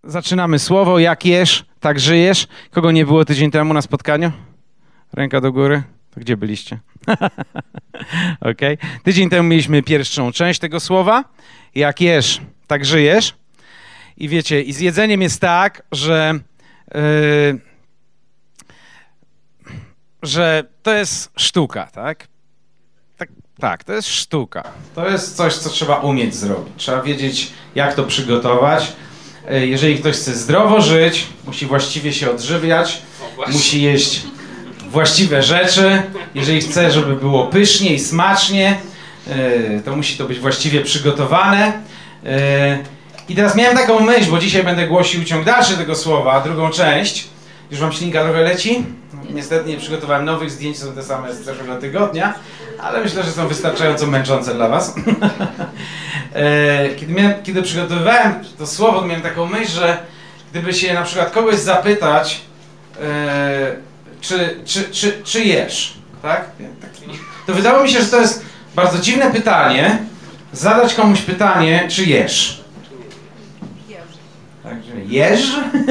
Zaczynamy słowo, jak jesz, tak żyjesz. Kogo nie było tydzień temu na spotkaniu? Ręka do góry. To gdzie byliście? Okay. Tydzień temu mieliśmy pierwszą część tego słowa. Jak jesz, tak żyjesz. I wiecie, i z jedzeniem jest tak, że to jest sztuka, tak? Tak, to jest sztuka. To jest coś, co trzeba umieć zrobić. Trzeba wiedzieć, jak to przygotować. Jeżeli ktoś chce zdrowo żyć, musi właściwie się odżywiać, musi jeść właściwe rzeczy. Jeżeli chce, żeby było pysznie i smacznie, to musi to być właściwie przygotowane. I teraz miałem taką myśl, bo dzisiaj będę głosił ciąg dalszy tego słowa, drugą część. Już wam ślinka trochę leci. Niestety nie przygotowałem nowych zdjęć, są te same z zeszłego tygodnia, ale myślę, że są wystarczająco męczące dla was. Kiedy przygotowywałem to słowo, to miałem taką myśl, że gdyby się na przykład kogoś zapytać, czy jesz, tak? To wydało mi się, że to jest bardzo dziwne pytanie, zadać komuś pytanie, czy jesz. Także jesz?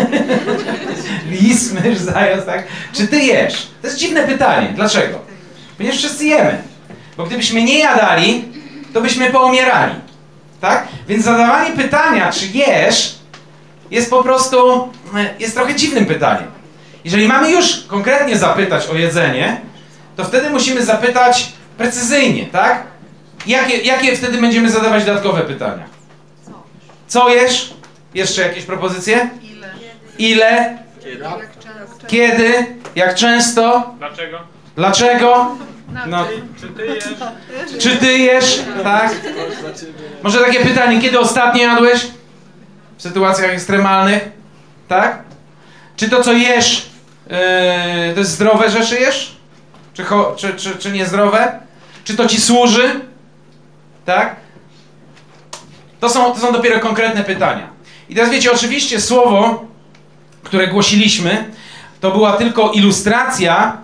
Lis, mysz, zając, tak? Czy ty jesz? To jest dziwne pytanie. Dlaczego? Ponieważ wszyscy jemy. Bo gdybyśmy nie jadali, to byśmy poumierali. Tak? Więc zadawanie pytania, czy jesz, jest po prostu, jest trochę dziwnym pytaniem. Jeżeli mamy już konkretnie zapytać o jedzenie, to wtedy musimy zapytać precyzyjnie, tak? Jakie wtedy będziemy zadawać dodatkowe pytania? Co jesz? Jeszcze jakieś propozycje? Ile? Kiedy? Jak często? Dlaczego? No. Czy ty jesz? Tak? Może takie pytanie, kiedy ostatnio jadłeś? W sytuacjach ekstremalnych? Tak? Czy to, co jesz, to jest zdrowe rzeczy jesz? Czy niezdrowe? Czy to ci służy? Tak? To są dopiero konkretne pytania. I teraz wiecie, oczywiście słowo, które głosiliśmy, to była tylko ilustracja,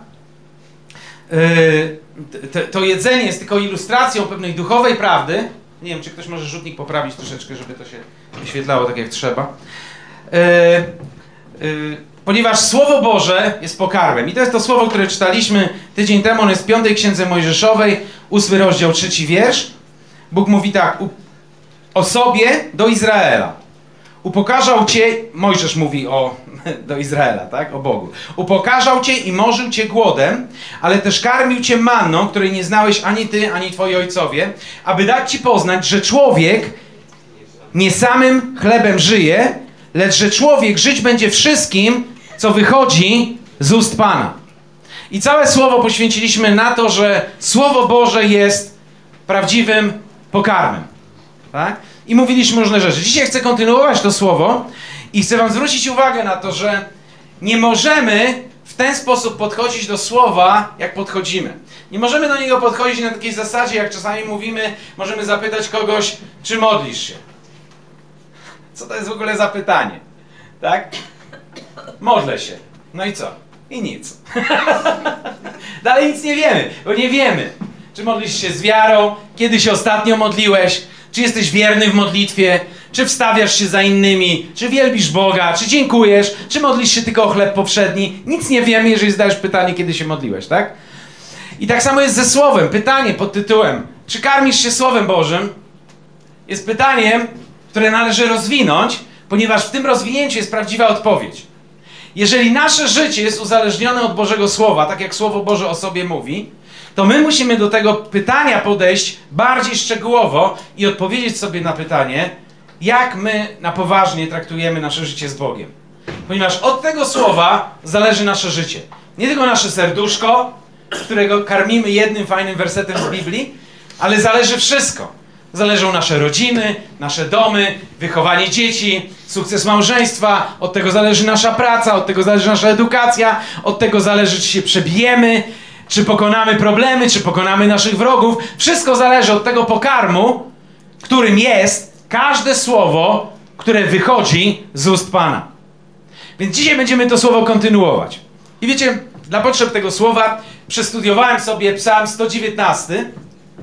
to jedzenie jest tylko ilustracją pewnej duchowej prawdy. Nie wiem, czy ktoś może rzutnik poprawić troszeczkę, żeby to się wyświetlało tak jak trzeba. Ponieważ Słowo Boże jest pokarmem. I to jest to słowo, które czytaliśmy tydzień temu, ono jest w 5 Księdze Mojżeszowej, 8 rozdział, 3 wiersz. Bóg mówi tak, o sobie do Izraela. Upokarzał cię, Mojżesz mówi do Izraela, tak? O Bogu. Upokarzał cię i morzył cię głodem, ale też karmił cię manną, której nie znałeś ani ty, ani twoi ojcowie, aby dać ci poznać, że człowiek nie samym chlebem żyje, lecz że człowiek żyć będzie wszystkim, co wychodzi z ust Pana. I całe słowo poświęciliśmy na to, że Słowo Boże jest prawdziwym pokarmem. Tak? I mówiliśmy różne rzeczy. Dzisiaj chcę kontynuować to słowo i chcę wam zwrócić uwagę na to, że nie możemy w ten sposób podchodzić do słowa, jak podchodzimy. Nie możemy do niego podchodzić na takiej zasadzie, jak czasami mówimy, możemy zapytać kogoś, czy modlisz się. Co to jest w ogóle za pytanie? Tak? Modlę się. No i co? I nic. Dalej nic nie wiemy, bo nie wiemy, czy modlisz się z wiarą, kiedy się ostatnio modliłeś, czy jesteś wierny w modlitwie, czy wstawiasz się za innymi, czy wielbisz Boga, czy dziękujesz, czy modlisz się tylko o chleb powszedni. Nic nie wiemy, jeżeli zadajesz pytanie, kiedy się modliłeś, tak? I tak samo jest ze słowem. Pytanie pod tytułem, czy karmisz się Słowem Bożym? Jest pytaniem, które należy rozwinąć, ponieważ w tym rozwinięciu jest prawdziwa odpowiedź. Jeżeli nasze życie jest uzależnione od Bożego Słowa, tak jak Słowo Boże o sobie mówi, to my musimy do tego pytania podejść bardziej szczegółowo i odpowiedzieć sobie na pytanie, jak my na poważnie traktujemy nasze życie z Bogiem. Ponieważ od tego słowa zależy nasze życie. Nie tylko nasze serduszko, którego karmimy jednym fajnym wersetem z Biblii, ale zależy wszystko. Zależą nasze rodziny, nasze domy, wychowanie dzieci, sukces małżeństwa, od tego zależy nasza praca, od tego zależy nasza edukacja, od tego zależy, czy się przebijemy, czy pokonamy problemy, czy pokonamy naszych wrogów. Wszystko zależy od tego pokarmu, którym jest każde słowo, które wychodzi z ust Pana. Więc dzisiaj będziemy to słowo kontynuować. I wiecie, dla potrzeb tego słowa przestudiowałem sobie Psalm 119.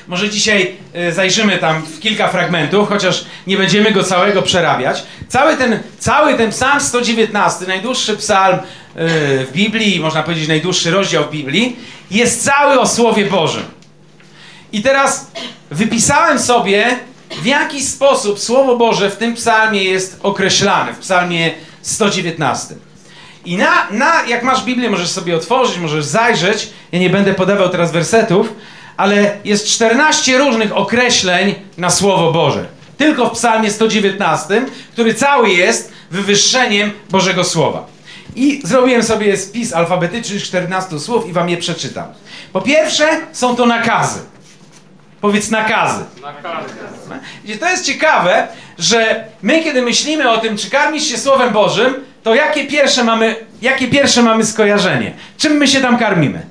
Może dzisiaj zajrzymy tam w kilka fragmentów, chociaż nie będziemy go całego przerabiać. Cały ten psalm 119, najdłuższy psalm w Biblii, można powiedzieć najdłuższy rozdział w Biblii, jest cały o Słowie Bożym. I teraz wypisałem sobie, w jaki sposób Słowo Boże w tym psalmie jest określane, w psalmie 119. I jak masz Biblię, możesz sobie otworzyć, możesz zajrzeć. Ja nie będę podawał teraz wersetów, ale jest 14 różnych określeń na Słowo Boże. Tylko w psalmie 119, który cały jest wywyższeniem Bożego Słowa. I zrobiłem sobie spis alfabetyczny 14 słów i wam je przeczytam. Po pierwsze, są to nakazy. Powiedz nakazy. Nakazy. To jest ciekawe, że my, kiedy myślimy o tym, czy karmić się Słowem Bożym, to jakie pierwsze mamy skojarzenie? Czym my się tam karmimy?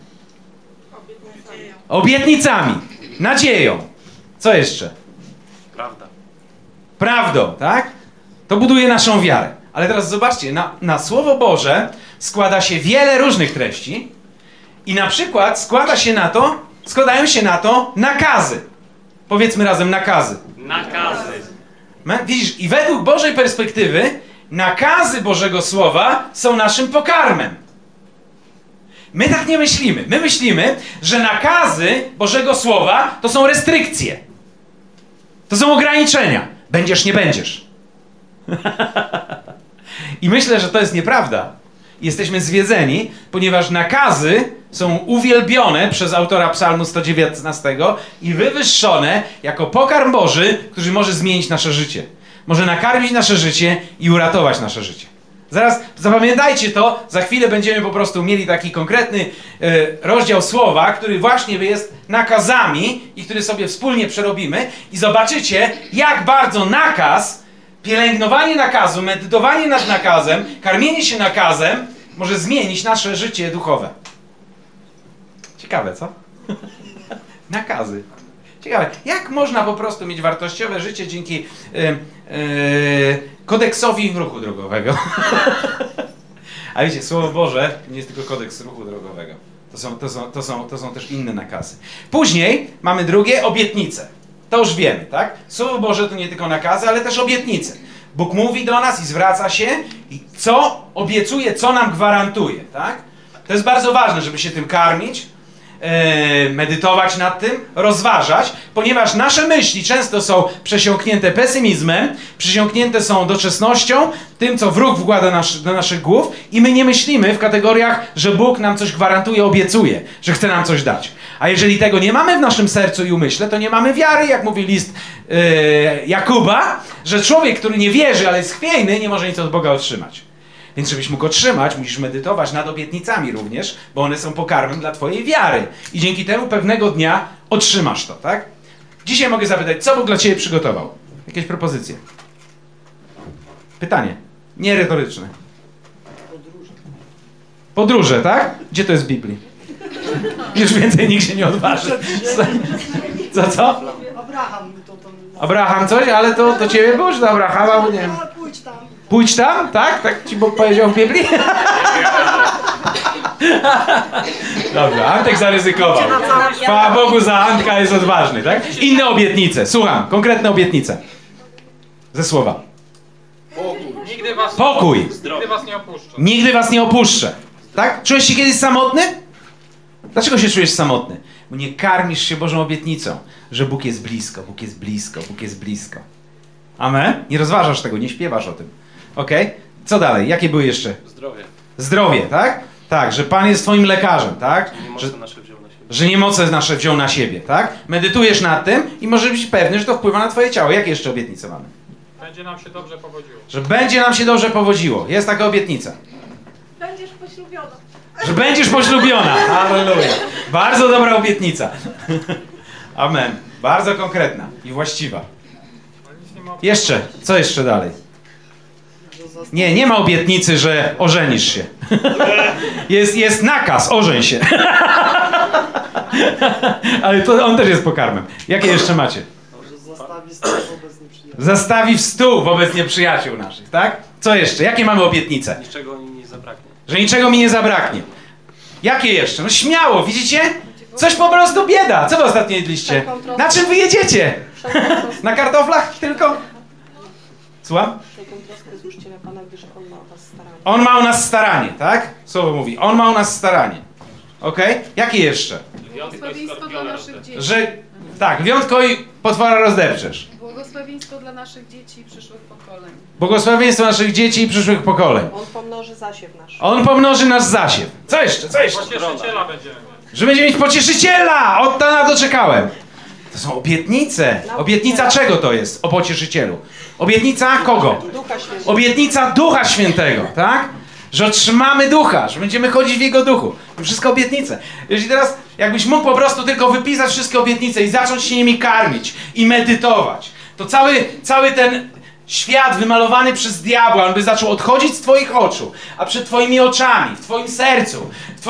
Obietnicami. Nadzieją. Co jeszcze? Prawda. Prawdą, tak? To buduje naszą wiarę. Ale teraz zobaczcie, na Słowo Boże składa się wiele różnych treści i na przykład składają się na to nakazy. Powiedzmy razem nakazy. Nakazy. Widzisz, i według Bożej perspektywy nakazy Bożego Słowa są naszym pokarmem. My tak nie myślimy. My myślimy, że nakazy Bożego Słowa to są restrykcje. To są ograniczenia. Będziesz, nie będziesz. I myślę, że to jest nieprawda. Jesteśmy zwiedzeni, ponieważ nakazy są uwielbione przez autora Psalmu 119 i wywyższone jako pokarm Boży, który może zmienić nasze życie. Może nakarmić nasze życie i uratować nasze życie. Zaraz zapamiętajcie to, za chwilę będziemy po prostu mieli taki konkretny rozdział słowa, który właśnie jest nakazami i który sobie wspólnie przerobimy i zobaczycie, jak bardzo nakaz, pielęgnowanie nakazu, medytowanie nad nakazem, karmienie się nakazem może zmienić nasze życie duchowe. Ciekawe, co? Nakazy. Ciekawe, jak można po prostu mieć wartościowe życie dzięki kodeksowi ruchu drogowego? A wiecie, Słowo Boże nie jest tylko kodeks ruchu drogowego. To są też inne nakazy. Później mamy drugie, obietnice. To już wiemy, tak? Słowo Boże to nie tylko nakazy, ale też obietnice. Bóg mówi do nas i zwraca się i co obiecuje, co nam gwarantuje, tak? To jest bardzo ważne, żeby się tym karmić, medytować nad tym, rozważać, ponieważ nasze myśli często są przesiąknięte pesymizmem, przesiąknięte są doczesnością, tym, co wróg wkłada do naszych głów i my nie myślimy w kategoriach, że Bóg nam coś gwarantuje, obiecuje, że chce nam coś dać. A jeżeli tego nie mamy w naszym sercu i umyśle, to nie mamy wiary, jak mówi list Jakuba, że człowiek, który nie wierzy, ale jest chwiejny, nie może nic od Boga otrzymać. Więc żebyś mógł otrzymać, musisz medytować nad obietnicami również, bo one są pokarmem dla twojej wiary. I dzięki temu pewnego dnia otrzymasz to, tak? Dzisiaj mogę zapytać, co Bóg dla ciebie przygotował? Jakieś propozycje? Pytanie. Nie retoryczne. Podróże, tak? Gdzie to jest w Biblii? Już więcej nikt się nie odważy. Co? Abraham coś? Ale to do ciebie było, czy do Abrahama? Bo nie wiem. Pójdź tam? Tak? Tak ci Bóg powiedział w Biblii? Dobra, Antek zaryzykował. Chwała Bogu, za Antka jest odważny, tak? Inne obietnice. Słucham, konkretne obietnice. Ze słowa. Pokój. Nigdy was nie opuszczę. Nigdy was nie opuszczę. Tak? Czułeś się kiedyś samotny? Dlaczego się czujesz samotny? Bo nie karmisz się Bożą obietnicą, że Bóg jest blisko, Bóg jest blisko, Bóg jest blisko. Amen? Nie rozważasz tego, nie śpiewasz o tym. Okej? Co dalej? Jakie były jeszcze? Zdrowie. Zdrowie, tak? Tak, że Pan jest twoim lekarzem, tak? Że niemoce nasze wziął na siebie, tak? Medytujesz nad tym i możesz być pewny, że to wpływa na twoje ciało. Jakie jeszcze obietnice mamy? Będzie nam się dobrze powodziło. Że będzie nam się dobrze powodziło. Jest taka obietnica. Będziesz poślubiona. Że będziesz poślubiona. Halleluja. Bardzo dobra obietnica. Amen. Bardzo konkretna i właściwa. Jeszcze. Co jeszcze dalej? Nie ma obietnicy, że ożenisz się. Jest nakaz, ożeń się. Ale to on też jest pokarmem. Jakie jeszcze macie? Zastawi stół wobec nieprzyjaciół naszych, tak? Co jeszcze? Jakie mamy obietnice? Niczego mi nie zabraknie. Że niczego mi nie zabraknie. Jakie jeszcze? No śmiało, widzicie? Coś po prostu bieda. Co wy ostatnio jedliście? Na czym wy jedziecie? Na kartoflach tylko? Słucham? On ma o nas staranie, tak? Słowo mówi. On ma o nas staranie. Okej? Jakie jeszcze? Błogosławieństwo dla naszych dzieci. Że tak, wiątko i potwora rozdepczesz. Błogosławieństwo dla naszych dzieci i przyszłych pokoleń. Błogosławieństwo naszych dzieci i przyszłych pokoleń. On pomnoży zasiew nasz. On pomnoży nasz zasiew. Co jeszcze? Co jeszcze? Pocieszyciela będziemy mieć. Że będziemy mieć pocieszyciela! Od na to czekałem. To są obietnice. Obietnica czego to jest? O pocieszycielu. Obietnica kogo? Ducha Świętego. Obietnica Ducha Świętego, tak? Że otrzymamy Ducha, że będziemy chodzić w Jego Duchu. To wszystko obietnice. Jeśli teraz, jakbyś mógł po prostu tylko wypisać wszystkie obietnice i zacząć się nimi karmić i medytować, to cały ten świat wymalowany przez diabła, on by zaczął odchodzić z twoich oczu, a przed twoimi oczami, w twoim sercu,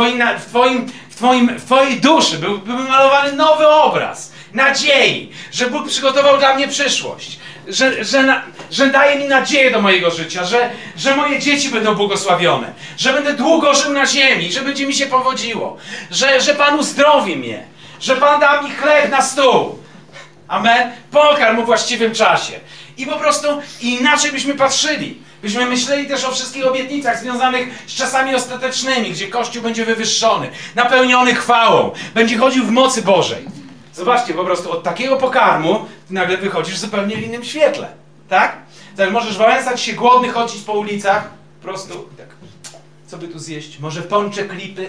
w twojej duszy byłby malowany nowy obraz nadziei, że Bóg przygotował dla mnie przyszłość, że daje mi nadzieję do mojego życia, że moje dzieci będą błogosławione, że będę długo żył na ziemi, że będzie mi się powodziło, że Pan uzdrowi mnie, że Pan da mi chleb na stół. Amen. Pokarm o właściwym czasie. I po prostu inaczej byśmy patrzyli. Byśmy myśleli też o wszystkich obietnicach związanych z czasami ostatecznymi, gdzie Kościół będzie wywyższony, napełniony chwałą, będzie chodził w mocy Bożej. Zobaczcie, po prostu od takiego pokarmu ty nagle wychodzisz zupełnie w innym świetle. Tak? Tak, możesz wałęsać się głodny, chodzić po ulicach, po prostu tak, co by tu zjeść? Może pączek lipy?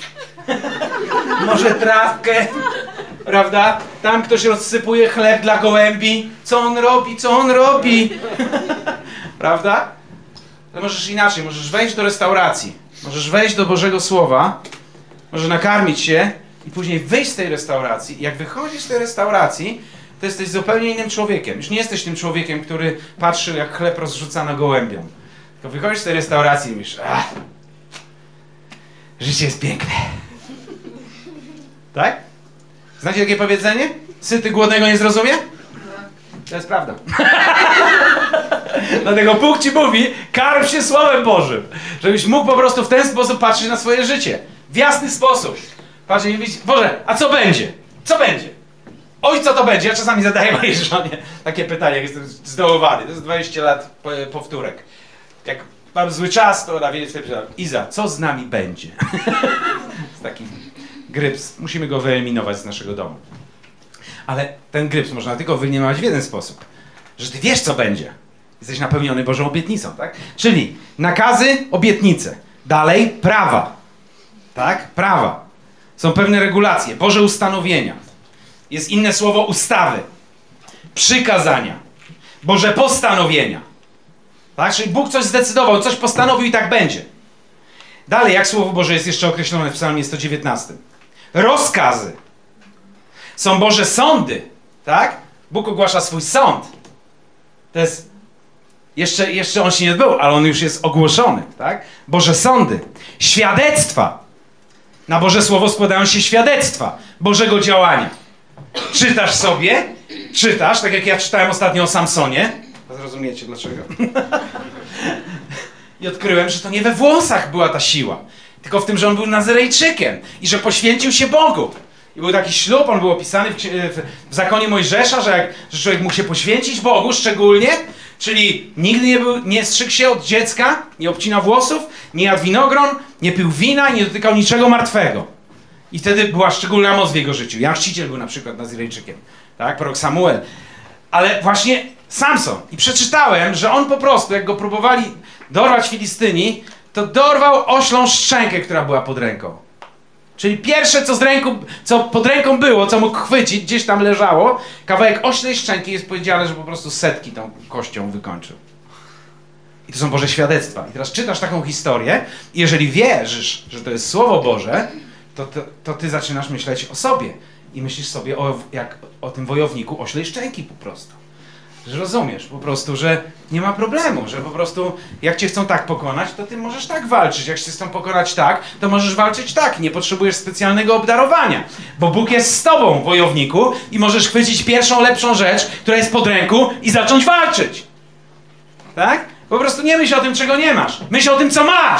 Może trawkę? Prawda? Tam ktoś rozsypuje chleb dla gołębi. Co on robi? Co on robi? Prawda? To możesz inaczej. Możesz wejść do restauracji. Możesz wejść do Bożego Słowa. Możesz nakarmić się i później wyjść z tej restauracji. I jak wychodzisz z tej restauracji, to jesteś zupełnie innym człowiekiem. Już nie jesteś tym człowiekiem, który patrzy, jak chleb rozrzucano gołębiom. Tylko wychodzisz z tej restauracji i myślisz, życie jest piękne. Tak? Znacie takie powiedzenie? Syty głodnego nie zrozumie? To jest prawda. Dlatego Bóg ci mówi, karm się Słowem Bożym. Żebyś mógł po prostu w ten sposób patrzeć na swoje życie. W jasny sposób. Patrzeć i mówić, Boże, a co będzie? Co będzie? Oj, co to będzie? Ja czasami zadaję mojej żonie takie pytanie, jak jestem zdołowany. To jest 20 lat powtórek. Jak mam zły czas, to ona wie, Iza, co z nami będzie? Jest taki gryps. Musimy go wyeliminować z naszego domu. Ale ten gryps można tylko wyeliminować w jeden sposób. Że ty wiesz, co będzie. Jesteś napełniony Bożą obietnicą, tak? Czyli nakazy, obietnice. Dalej prawa. Tak? Prawa. Są pewne regulacje, Boże ustanowienia. Jest inne słowo ustawy. Przykazania. Boże postanowienia. Tak? Czyli Bóg coś zdecydował, coś postanowił i tak będzie. Dalej, jak Słowo Boże jest jeszcze określone w Psalmie 119. Rozkazy. Są Boże sądy. Tak? Bóg ogłasza swój sąd. To jest... Jeszcze on się nie odbył, ale on już jest ogłoszony. Tak? Boże sądy. Świadectwa. Na Boże Słowo składają się świadectwa Bożego działania. Czytasz sobie, tak jak ja czytałem ostatnio o Samsonie. Zrozumiecie dlaczego. I odkryłem, że to nie we włosach była ta siła, tylko w tym, że on był Nazyrejczykiem i że poświęcił się Bogu. I był taki ślub, on był opisany w zakonie Mojżesza, że człowiek mógł się poświęcić Bogu szczególnie, czyli nigdy nie strzygł się od dziecka, nie obcinał włosów, nie jadł winogron, nie pił wina i nie dotykał niczego martwego. I wtedy była szczególna moc w jego życiu. Jan Chrzciciel był na przykład Nazyrejczykiem, tak? Prorok Samuel. Ale właśnie Samson. I przeczytałem, że on po prostu, jak go próbowali dorwać Filistyni, to dorwał oślą szczękę, która była pod ręką. Czyli pierwsze, co pod ręką było, co mógł chwycić, gdzieś tam leżało, kawałek oślej szczęki, jest powiedziane, że po prostu setki tą kością wykończył. I to są Boże świadectwa. I teraz czytasz taką historię i jeżeli wierzysz, że to jest Słowo Boże, to ty zaczynasz myśleć o sobie. I myślisz sobie jak o tym wojowniku oślej szczęki po prostu. Że rozumiesz po prostu, że nie ma problemu, że po prostu jak cię chcą tak pokonać, to ty możesz tak walczyć. Jak cię chcą pokonać tak, to możesz walczyć tak. Nie potrzebujesz specjalnego obdarowania. Bo Bóg jest z tobą, wojowniku, i możesz chwycić pierwszą, lepszą rzecz, która jest pod ręką i zacząć walczyć. Tak? Po prostu nie myśl o tym, czego nie masz. Myśl o tym, co masz.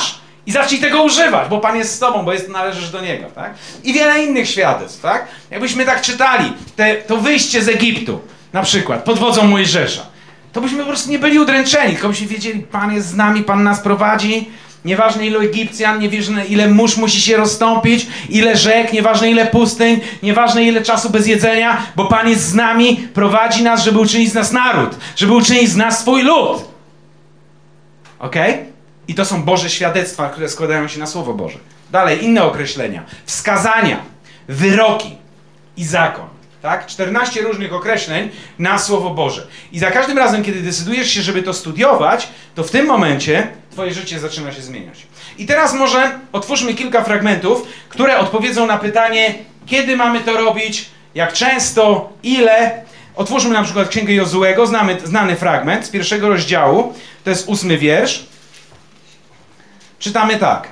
I zacznij tego używać, bo Pan jest z tobą, bo należysz do Niego, tak? I wiele innych świadectw, tak? Jakbyśmy tak czytali, to wyjście z Egiptu, na przykład, pod wodzą Mojżesza, to byśmy po prostu nie byli udręczeni, tylko byśmy wiedzieli, Pan jest z nami, Pan nas prowadzi, nieważne ile Egipcjan, nieważne ile mórz musi się rozstąpić, ile rzek, nieważne ile pustyń, nieważne ile czasu bez jedzenia, bo Pan jest z nami, prowadzi nas, żeby uczynić z nas naród, żeby uczynić z nas swój lud. Okej? I to są Boże świadectwa, które składają się na Słowo Boże. Dalej, inne określenia. Wskazania, wyroki i zakon. Tak? 14 różnych określeń na Słowo Boże. I za każdym razem, kiedy decydujesz się, żeby to studiować, to w tym momencie twoje życie zaczyna się zmieniać. I teraz może otwórzmy kilka fragmentów, które odpowiedzą na pytanie, kiedy mamy to robić, jak często, ile. Otwórzmy na przykład Księgę Jozuego, znany fragment z 1 rozdziału, to jest 8 wiersz. Czytamy tak.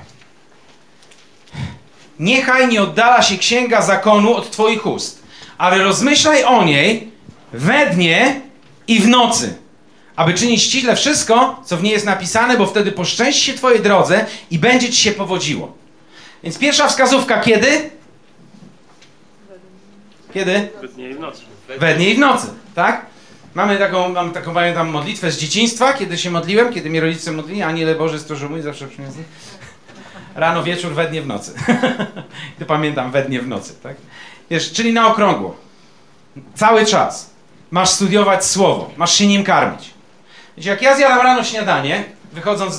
Niechaj nie oddala się księga zakonu od twoich ust, ale rozmyślaj o niej we dnie i w nocy, aby czynić ściśle wszystko, co w niej jest napisane, bo wtedy poszczęści się twojej drodze i będzie ci się powodziło. Więc pierwsza wskazówka kiedy? Kiedy? We dnie i w nocy. We dnie i w nocy, tak? Mam taką pamiętam modlitwę z dzieciństwa, kiedy się modliłem, kiedy mnie rodzice modlili, Aniele Boży stróżu mój, zawsze przyniosli. Rano, wieczór, we dnie, w nocy. To pamiętam, we dnie, w nocy, tak? Wiesz, czyli na okrągło. Cały czas masz studiować Słowo, masz się nim karmić. Wiecie, jak ja zjadam rano śniadanie, wychodząc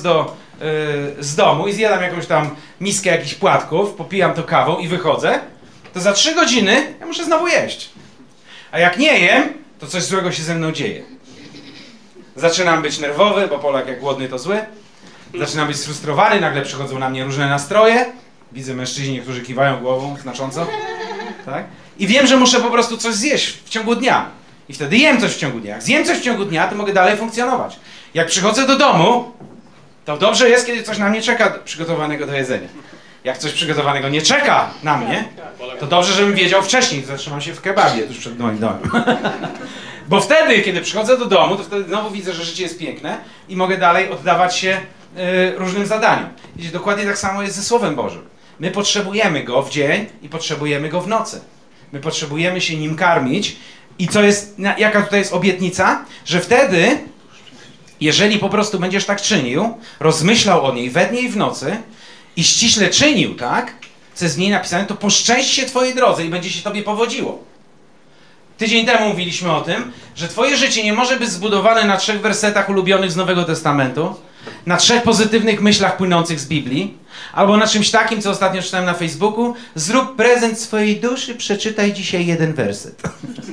z domu i zjadam jakąś tam miskę jakichś płatków, popijam to kawą i wychodzę, to za 3 godziny ja muszę znowu jeść. A jak nie jem, to coś złego się ze mną dzieje. Zaczynam być nerwowy, bo Polak jak głodny to zły. Zaczynam być sfrustrowany, nagle przychodzą na mnie różne nastroje. Widzę mężczyźni, którzy kiwają głową znacząco. Tak? I wiem, że muszę po prostu coś zjeść w ciągu dnia. I wtedy jem coś w ciągu dnia. Jak zjem coś w ciągu dnia, to mogę dalej funkcjonować. Jak przychodzę do domu, to dobrze jest, kiedy coś na mnie czeka przygotowanego do jedzenia. Jak coś przygotowanego nie czeka na mnie, to dobrze, żebym wiedział wcześniej. Zatrzymam się w kebabie tuż przed moim domem. Bo wtedy, kiedy przychodzę do domu, to wtedy znowu widzę, że życie jest piękne i mogę dalej oddawać się różnym zadaniom. Wiecie, dokładnie tak samo jest ze Słowem Bożym. My potrzebujemy go w dzień i potrzebujemy go w nocy. My potrzebujemy się nim karmić. I co jest, jaka tutaj jest obietnica? Że wtedy, jeżeli po prostu będziesz tak czynił, rozmyślał o niej we dnie i w nocy i ściśle czynił, tak? Co jest w niej napisane, to poszczęści się twojej drodze i będzie się tobie powodziło. Tydzień temu mówiliśmy o tym, że twoje życie nie może być zbudowane na 3 wersetach ulubionych z Nowego Testamentu, na 3 pozytywnych myślach płynących z Biblii, albo na czymś takim, co ostatnio czytałem na Facebooku, zrób prezent swojej duszy, przeczytaj dzisiaj 1 werset.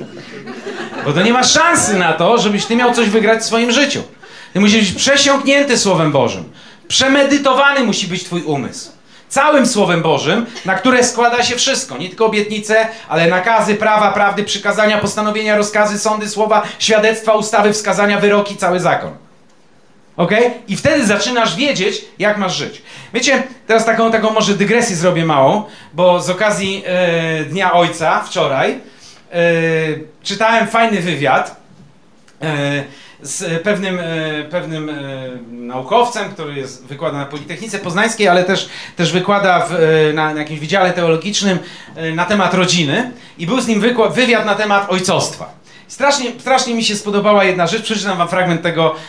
Bo to nie ma szansy na to, żebyś ty miał coś wygrać w swoim życiu. Ty musisz być przesiąknięty Słowem Bożym. Przemedytowany musi być twój umysł. Całym Słowem Bożym, na które składa się wszystko. Nie tylko obietnice, ale nakazy, prawa, prawdy, przykazania, postanowienia, rozkazy, sądy, słowa, świadectwa, ustawy, wskazania, wyroki, cały zakon. Okej? I wtedy zaczynasz wiedzieć, jak masz żyć. Wiecie, teraz taką może dygresję zrobię małą, bo z okazji Dnia Ojca wczoraj czytałem fajny wywiad z pewnym naukowcem, który wykłada na Politechnice Poznańskiej, ale też wykłada na jakimś wydziale teologicznym na temat rodziny i był z nim wywiad na temat ojcostwa. Strasznie mi się spodobała jedna rzecz, przeczytam wam fragment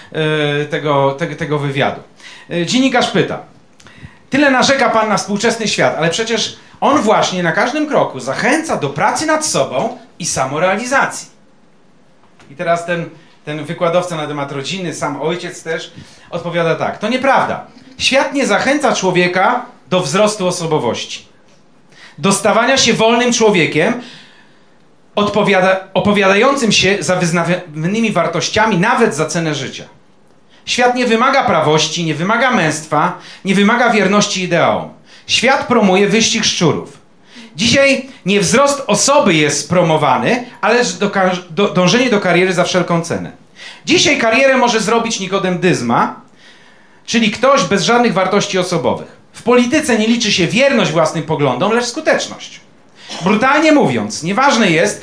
tego wywiadu. Dziennikarz pyta: tyle narzeka pan na współczesny świat, ale przecież on właśnie na każdym kroku zachęca do pracy nad sobą i samorealizacji. I teraz ten wykładowca na temat rodziny, sam ojciec też, odpowiada tak: to nieprawda. Świat nie zachęca człowieka do wzrostu osobowości, do stawania się wolnym człowiekiem, opowiadającym się za wyznawanymi wartościami nawet za cenę życia. Świat nie wymaga prawości, nie wymaga męstwa, nie wymaga wierności ideałom. Świat promuje wyścig szczurów. Dzisiaj nie wzrost osoby jest promowany, ale dążenie do kariery za wszelką cenę. Dzisiaj karierę może zrobić Nikodem Dyzma, czyli ktoś bez żadnych wartości osobowych. W polityce nie liczy się wierność własnym poglądom, lecz skuteczność. Brutalnie mówiąc, nieważne jest,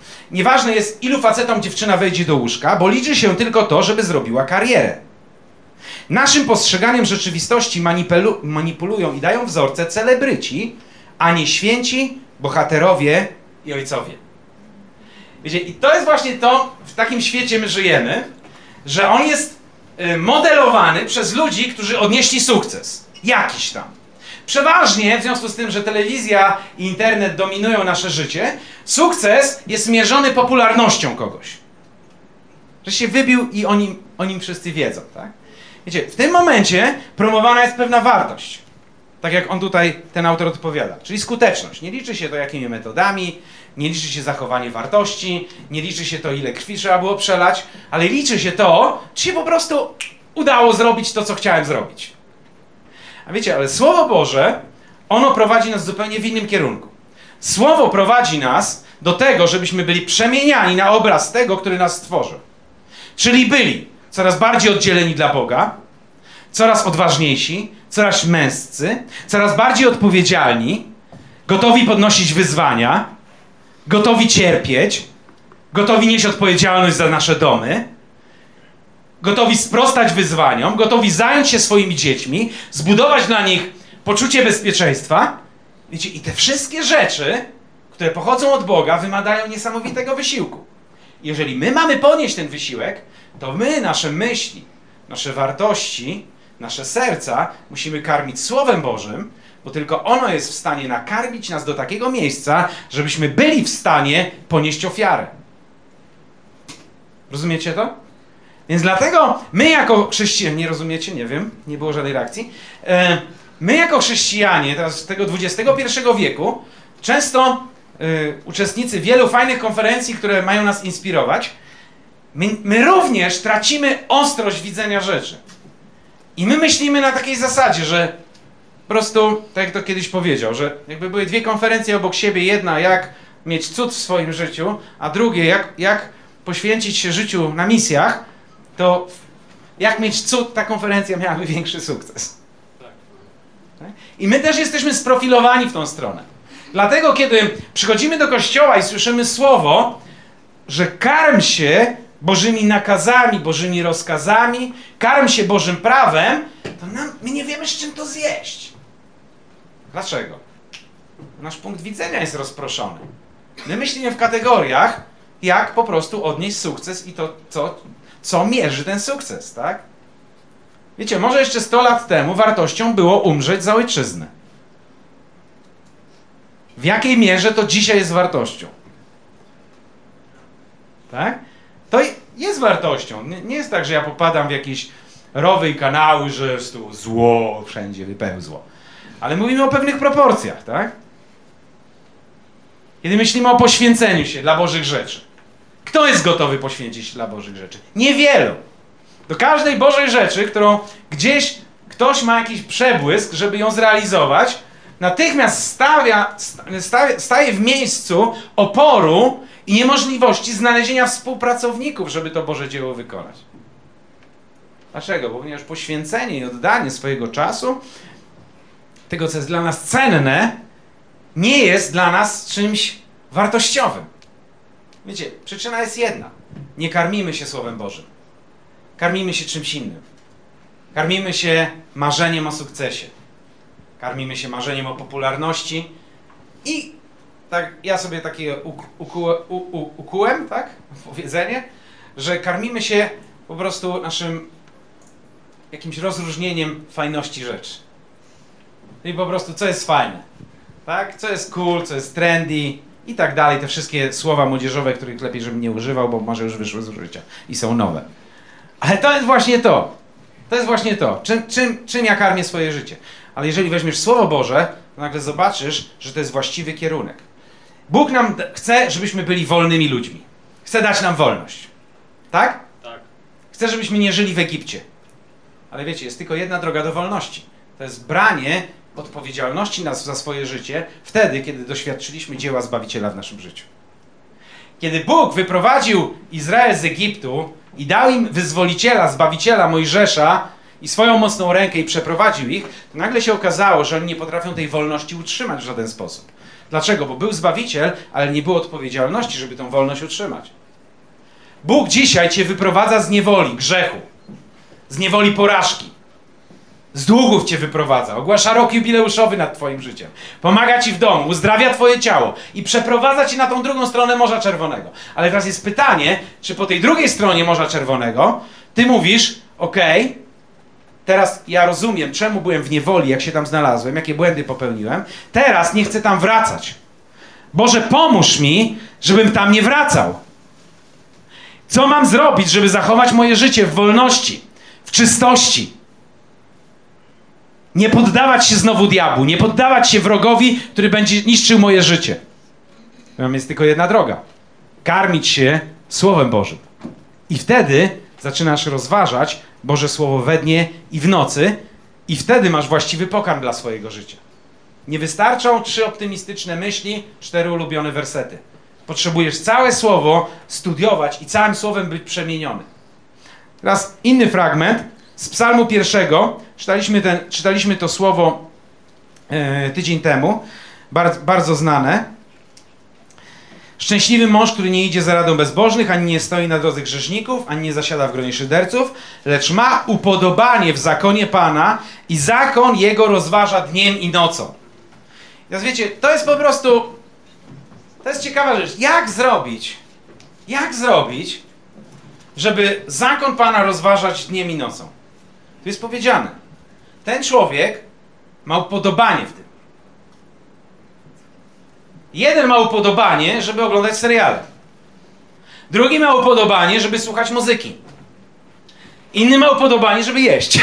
ilu facetom dziewczyna wejdzie do łóżka, bo liczy się tylko to, żeby zrobiła karierę. Naszym postrzeganiem rzeczywistości manipulują i dają wzorce celebryci, a nie święci, bohaterowie i ojcowie. Wiecie, i to jest właśnie to, w takim świecie my żyjemy, że on jest modelowany przez ludzi, którzy odnieśli sukces. Jakiś tam. Przeważnie, w związku z tym, że telewizja i internet dominują nasze życie, sukces jest mierzony popularnością kogoś. Że się wybił i o nim wszyscy wiedzą, tak? Wiecie, w tym momencie promowana jest pewna wartość. Tak jak on tutaj, ten autor odpowiada. Czyli skuteczność. Nie liczy się to jakimi metodami, nie liczy się zachowanie wartości, nie liczy się to, ile krwi trzeba było przelać, ale liczy się to, czy się po prostu udało zrobić to, co chciałem zrobić. A wiecie, ale Słowo Boże, ono prowadzi nas zupełnie w innym kierunku. Słowo prowadzi nas do tego, żebyśmy byli przemieniani na obraz tego, który nas stworzył. Czyli byli coraz bardziej oddzieleni dla Boga, coraz odważniejsi, coraz męscy, coraz bardziej odpowiedzialni, gotowi podnosić wyzwania, gotowi cierpieć, gotowi nieść odpowiedzialność za nasze domy, gotowi sprostać wyzwaniom, gotowi zająć się swoimi dziećmi, zbudować dla nich poczucie bezpieczeństwa. Wiecie, i te wszystkie rzeczy, które pochodzą od Boga, wymagają niesamowitego wysiłku. Jeżeli my mamy ponieść ten wysiłek, to my, nasze myśli, nasze wartości, nasze serca musimy karmić Słowem Bożym, bo tylko ono jest w stanie nakarmić nas do takiego miejsca, żebyśmy byli w stanie ponieść ofiarę. Rozumiecie to? Więc dlatego my jako chrześcijanie, nie rozumiecie? Nie wiem, nie było żadnej reakcji. My jako chrześcijanie teraz tego XXI wieku, często uczestnicy wielu fajnych konferencji, które mają nas inspirować, my również tracimy ostrość widzenia rzeczy. I my myślimy na takiej zasadzie, że po prostu, tak jak to kiedyś powiedział, że jakby były dwie konferencje obok siebie, jedna jak mieć cud w swoim życiu, a drugie jak poświęcić się życiu na misjach, to jak mieć cud, ta konferencja miałaby większy sukces. Tak? I my też jesteśmy sprofilowani w tą stronę. Dlatego, kiedy przychodzimy do kościoła i słyszymy słowo, że karm się Bożymi nakazami, Bożymi rozkazami, karm się Bożym prawem, to my nie wiemy, z czym to zjeść. Dlaczego? Nasz punkt widzenia jest rozproszony. My myślimy w kategoriach, jak po prostu odnieść sukces i to, co mierzy ten sukces, tak? Wiecie, może jeszcze 100 lat temu wartością było umrzeć za ojczyznę. W jakiej mierze to dzisiaj jest wartością? Tak? To jest wartością. Nie jest tak, że ja popadam w jakieś rowy i kanały, że jest tu zło wszędzie wypełzło. Ale mówimy o pewnych proporcjach, tak? Kiedy myślimy o poświęceniu się dla Bożych rzeczy. Kto jest gotowy poświęcić się dla Bożych rzeczy? Niewielu. Do każdej Bożej rzeczy, którą gdzieś ktoś ma jakiś przebłysk, żeby ją zrealizować, natychmiast staje w miejscu oporu i niemożliwości znalezienia współpracowników, żeby to Boże dzieło wykonać. Dlaczego? Bo ponieważ poświęcenie i oddanie swojego czasu, tego, co jest dla nas cenne, nie jest dla nas czymś wartościowym. Wiecie, przyczyna jest jedna. Nie karmimy się Słowem Bożym. Karmimy się czymś innym. Karmimy się marzeniem o sukcesie. Karmimy się marzeniem o popularności i tak, ja sobie takie ukułem, tak, powiedzenie, że karmimy się po prostu naszym jakimś rozróżnieniem fajności rzeczy. Czyli po prostu, co jest fajne, tak, co jest cool, co jest trendy i tak dalej, te wszystkie słowa młodzieżowe, których lepiej, żebym nie używał, bo może już wyszły z użycia i są nowe. Ale to jest właśnie to. To jest właśnie to. Czym ja karmię swoje życie? Ale jeżeli weźmiesz Słowo Boże, to nagle zobaczysz, że to jest właściwy kierunek. Bóg nam chce, żebyśmy byli wolnymi ludźmi. Chce dać nam wolność. Tak? Tak. Chce, żebyśmy nie żyli w Egipcie. Ale wiecie, jest tylko jedna droga do wolności. To jest branie odpowiedzialności za swoje życie wtedy, kiedy doświadczyliśmy dzieła Zbawiciela w naszym życiu. Kiedy Bóg wyprowadził Izrael z Egiptu i dał im wyzwoliciela, Zbawiciela Mojżesza i swoją mocną rękę i przeprowadził ich, to nagle się okazało, że oni nie potrafią tej wolności utrzymać w żaden sposób. Dlaczego? Bo był Zbawiciel, ale nie było odpowiedzialności, żeby tą wolność utrzymać. Bóg dzisiaj cię wyprowadza z niewoli, grzechu. z niewoli porażki. Z długów cię wyprowadza, ogłasza rok jubileuszowy nad twoim życiem. Pomaga ci w domu, uzdrawia twoje ciało i przeprowadza cię na tą drugą stronę Morza Czerwonego. Ale teraz jest pytanie, czy po tej drugiej stronie Morza Czerwonego ty mówisz, okej, teraz ja rozumiem, czemu byłem w niewoli, jak się tam znalazłem, jakie błędy popełniłem. Teraz nie chcę tam wracać. Boże, pomóż mi, żebym tam nie wracał. Co mam zrobić, żeby zachować moje życie w wolności, w czystości? Nie poddawać się znowu diabłu, nie poddawać się wrogowi, który będzie niszczył moje życie. Tam jest tylko jedna droga. Karmić się Słowem Bożym. I wtedy zaczynasz rozważać Boże Słowo we dnie i w nocy i wtedy masz właściwy pokarm dla swojego życia. Nie wystarczą 3 optymistyczne myśli, 4 ulubione wersety. Potrzebujesz całe Słowo studiować i całym Słowem być przemieniony. Teraz inny fragment z Psalmu 1. Czytaliśmy to słowo tydzień temu. Bardzo znane. Szczęśliwy mąż, który nie idzie za radą bezbożnych, ani nie stoi na drodze grzeszników, ani nie zasiada w gronie szyderców, lecz ma upodobanie w zakonie Pana i zakon Jego rozważa dniem i nocą. Teraz wiecie, to jest po prostu, to jest ciekawa rzecz. Jak zrobić, żeby zakon Pana rozważać dniem i nocą? Tu jest powiedziane. Ten człowiek ma upodobanie w tym. Jeden ma upodobanie, żeby oglądać seriale. Drugi ma upodobanie, żeby słuchać muzyki. Inny ma upodobanie, żeby jeść.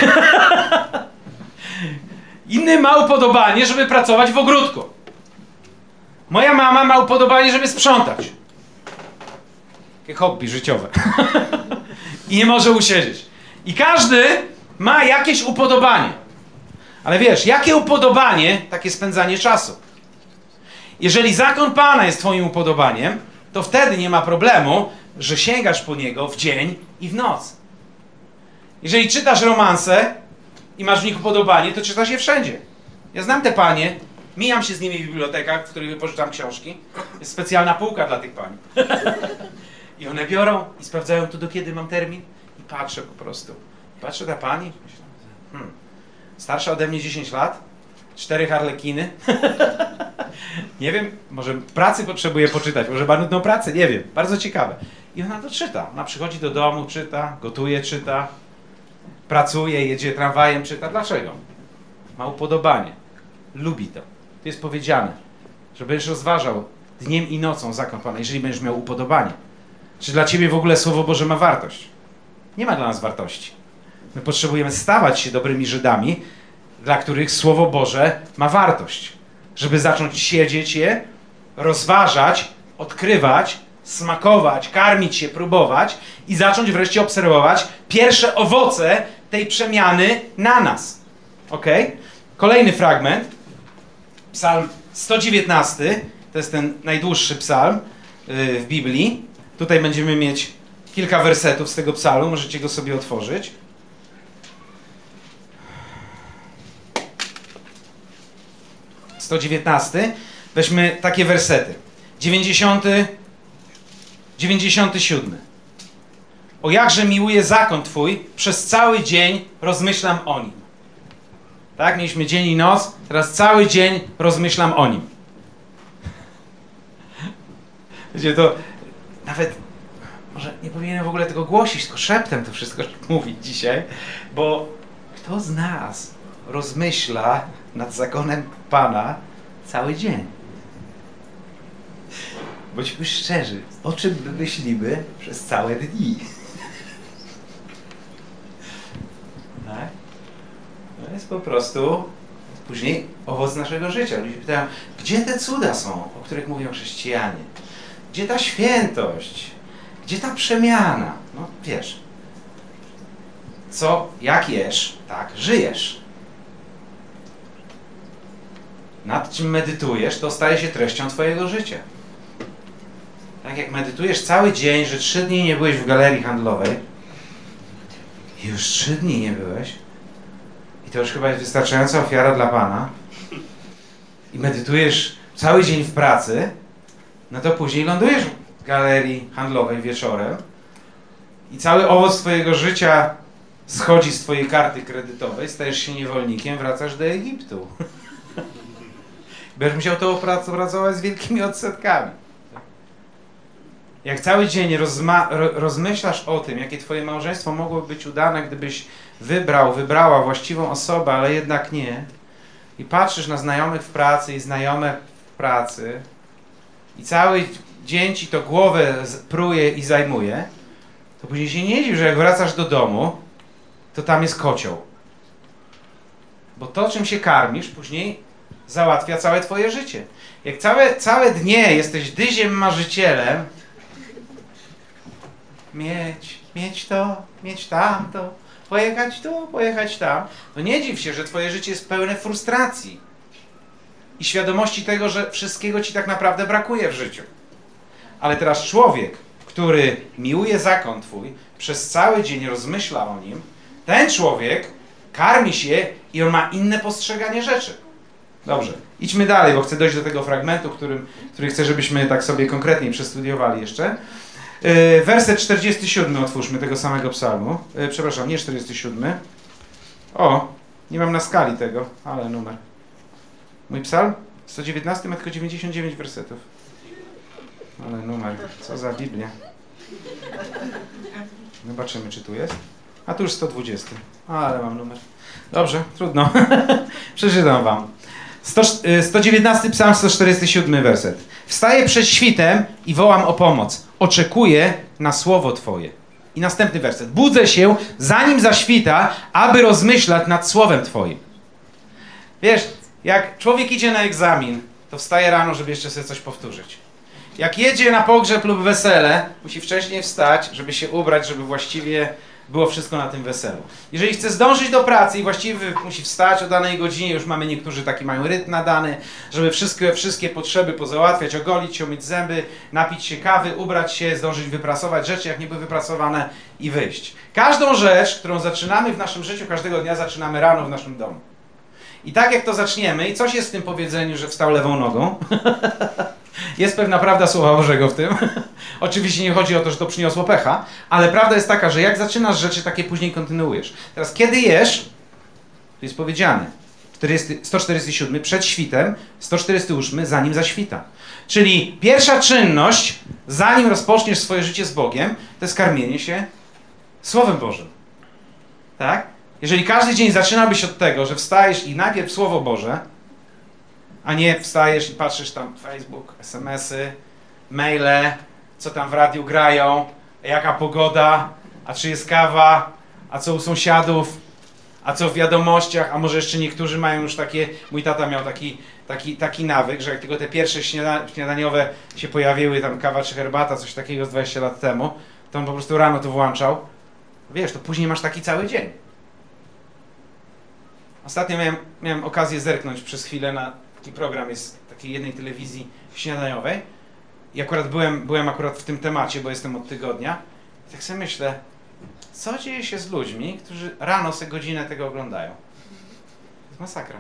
Inny ma upodobanie, żeby pracować w ogródku. Moja mama ma upodobanie, żeby sprzątać. Takie hobby życiowe. I nie może usiedzieć. I każdy ma jakieś upodobanie. Ale wiesz, jakie upodobanie, takie spędzanie czasu. Jeżeli zakon Pana jest twoim upodobaniem, to wtedy nie ma problemu, że sięgasz po niego w dzień i w noc. Jeżeli czytasz romanse i masz w nich upodobanie, to czytasz je wszędzie. Ja znam te panie, mijam się z nimi w bibliotekach, w których wypożyczam książki. Jest specjalna półka dla tych pań. I one biorą i sprawdzają, to do kiedy mam termin. I patrzę po prostu. Patrzę na pani. Myślę, starsza ode mnie 10 lat. 4 harlekiny. Nie wiem, może pracy potrzebuje poczytać, może ma nudną pracę, nie wiem. Bardzo ciekawe. I ona to czyta. Ona przychodzi do domu, czyta, gotuje, czyta, pracuje, jedzie tramwajem, czyta. Dlaczego? Ma upodobanie. Lubi to. To jest powiedziane, że będziesz rozważał dniem i nocą zakon Pana, jeżeli będziesz miał upodobanie. Czy dla ciebie w ogóle Słowo Boże ma wartość? Nie ma dla nas wartości. My potrzebujemy stawać się dobrymi Żydami, dla których Słowo Boże ma wartość. Żeby zacząć siedzieć je, rozważać, odkrywać, smakować, karmić się, próbować i zacząć wreszcie obserwować pierwsze owoce tej przemiany na nas. Ok? Kolejny fragment. Psalm 119. To jest ten najdłuższy psalm w Biblii. Tutaj będziemy mieć kilka wersetów z tego psalmu. Możecie go sobie otworzyć. 119. Weźmy takie wersety. 97. O jakże miłuję zakon Twój, przez cały dzień rozmyślam o nim. Tak, mieliśmy dzień i noc, teraz cały dzień rozmyślam o nim. Wiecie, to nawet, może nie powinienem w ogóle tego głosić, tylko szeptem to wszystko mówić dzisiaj, bo kto z nas rozmyśla nad zakonem Pana cały dzień? Bądźmy szczerzy, o czym my myślimy przez całe dni? Tak? To jest po prostu później owoc naszego życia. Ludzie pytają, gdzie te cuda są, o których mówią chrześcijanie? Gdzie ta świętość? Gdzie ta przemiana? No wiesz, co, jak jesz, tak żyjesz. Nad czym medytujesz, to staje się treścią twojego życia. Tak jak medytujesz cały dzień, że 3 dni nie byłeś w galerii handlowej i już 3 dni nie byłeś i to już chyba jest wystarczająca ofiara dla Pana i medytujesz cały dzień w pracy, no to później lądujesz w galerii handlowej wieczorem i cały owoc twojego życia schodzi z twojej karty kredytowej, stajesz się niewolnikiem, wracasz do Egiptu. Będziesz musiał to opracować z wielkimi odsetkami. Jak cały dzień rozmyślasz o tym, jakie twoje małżeństwo mogłoby być udane, gdybyś wybrała właściwą osobę, ale jednak nie, i patrzysz na znajomych w pracy i znajome w pracy i cały dzień ci to głowę pruje i zajmuje, to później się nie dziw, że jak wracasz do domu, to tam jest kocioł. Bo to, czym się karmisz, później załatwia całe twoje życie. Jak całe dnie jesteś dyziem marzycielem, mieć to, mieć tamto, pojechać tu, pojechać tam, to nie dziw się, że twoje życie jest pełne frustracji i świadomości tego, że wszystkiego ci tak naprawdę brakuje w życiu. Ale teraz człowiek, który miłuje zakon twój, przez cały dzień rozmyśla o nim, ten człowiek karmi się i on ma inne postrzeganie rzeczy. Dobrze, idźmy dalej, bo chcę dojść do tego fragmentu, który chcę, żebyśmy tak sobie konkretniej przestudiowali jeszcze. Werset 47 otwórzmy tego samego psalmu. Przepraszam, nie 47. O, nie mam na skali tego, ale numer. Mój psalm? 119 ma tylko 99 wersetów. Ale numer, co za Biblia. Zobaczymy, czy tu jest. A tu już 120. Ale mam numer. Dobrze, trudno. Przeczytam wam. 119 psalm, 147 werset. Wstaję przed świtem i wołam o pomoc. Oczekuję na słowo Twoje. I następny werset. Budzę się, zanim zaświta, aby rozmyślać nad słowem Twoim. Wiesz, jak człowiek idzie na egzamin, to wstaje rano, żeby jeszcze sobie coś powtórzyć. Jak jedzie na pogrzeb lub wesele, musi wcześniej wstać, żeby się ubrać, żeby właściwie było wszystko na tym weselu. Jeżeli chce zdążyć do pracy i właściwie musi wstać o danej godzinie, już mamy niektórzy taki mają rytm nadany, żeby wszystkie potrzeby pozałatwiać, ogolić się, umyć zęby, napić się kawy, ubrać się, zdążyć wyprasować rzeczy, jak nie były wyprasowane i wyjść. Każdą rzecz, którą zaczynamy w naszym życiu, każdego dnia zaczynamy rano w naszym domu. I tak jak to zaczniemy, i coś jest w tym powiedzeniu, że wstał lewą nogą, jest pewna prawda Słowa Bożego w tym. Oczywiście nie chodzi o to, że to przyniosło pecha, ale prawda jest taka, że jak zaczynasz rzeczy, takie później kontynuujesz. Teraz kiedy jesz, to jest powiedziane, 147 przed świtem, 148 zanim zaświta. Czyli pierwsza czynność, zanim rozpoczniesz swoje życie z Bogiem, to jest karmienie się Słowem Bożym. Tak? Jeżeli każdy dzień zaczynałbyś od tego, że wstajesz i najpierw Słowo Boże, a nie wstajesz i patrzysz tam Facebook, SMS-y, maile, co tam w radiu grają, jaka pogoda, a czy jest kawa, a co u sąsiadów, a co w wiadomościach, a może jeszcze niektórzy mają już takie, mój tata miał taki nawyk, że jak tylko te pierwsze śniadaniowe się pojawiły, tam kawa czy herbata, coś takiego z 20 lat temu, to on po prostu rano to włączał. Wiesz, to później masz taki cały dzień. Ostatnio miałem okazję zerknąć przez chwilę na taki program, jest takiej jednej telewizji śniadaniowej i akurat byłem akurat w tym temacie, bo jestem od tygodnia i tak sobie myślę, co dzieje się z ludźmi, którzy rano sobie godzinę tego oglądają. To jest masakra.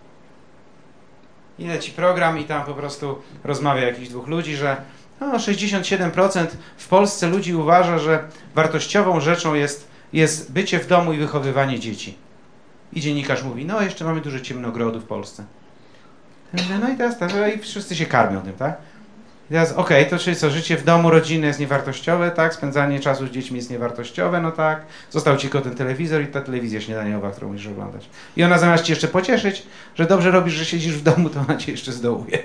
I leci program i tam po prostu rozmawia jakichś dwóch ludzi, że 67% w Polsce ludzi uważa, że wartościową rzeczą jest bycie w domu i wychowywanie dzieci. I dziennikarz mówi, no jeszcze mamy dużo ciemnogrodu w Polsce. No i teraz i wszyscy się karmią tym, tak? I teraz okej, to czyli co, życie w domu rodzinne jest niewartościowe, tak? Spędzanie czasu z dziećmi jest niewartościowe, no tak. Został ci tylko ten telewizor i ta telewizja śniadaniowa, którą musisz oglądać. I ona zamiast cię jeszcze pocieszyć, że dobrze robisz, że siedzisz w domu, to ona cię jeszcze zdołuje.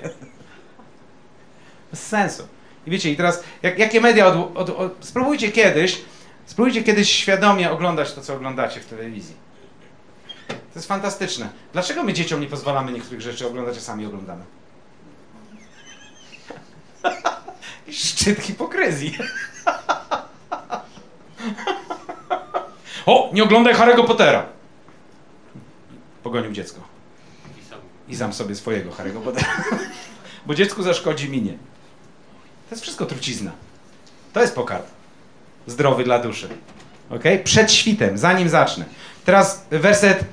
Bez sensu. I wiecie, i teraz jakie media spróbujcie kiedyś świadomie oglądać to, co oglądacie w telewizji. To jest fantastyczne. Dlaczego my dzieciom nie pozwalamy niektórych rzeczy oglądać, a sami oglądamy? Szczyt hipokryzji. O, nie oglądaj Harry'ego Pottera. Pogonił dziecko. I sam sobie swojego Harry'ego Pottera. Bo dziecku zaszkodzi minie. To jest wszystko trucizna. To jest pokarm. Zdrowy dla duszy. Okay? Przed świtem, zanim zacznę. Teraz werset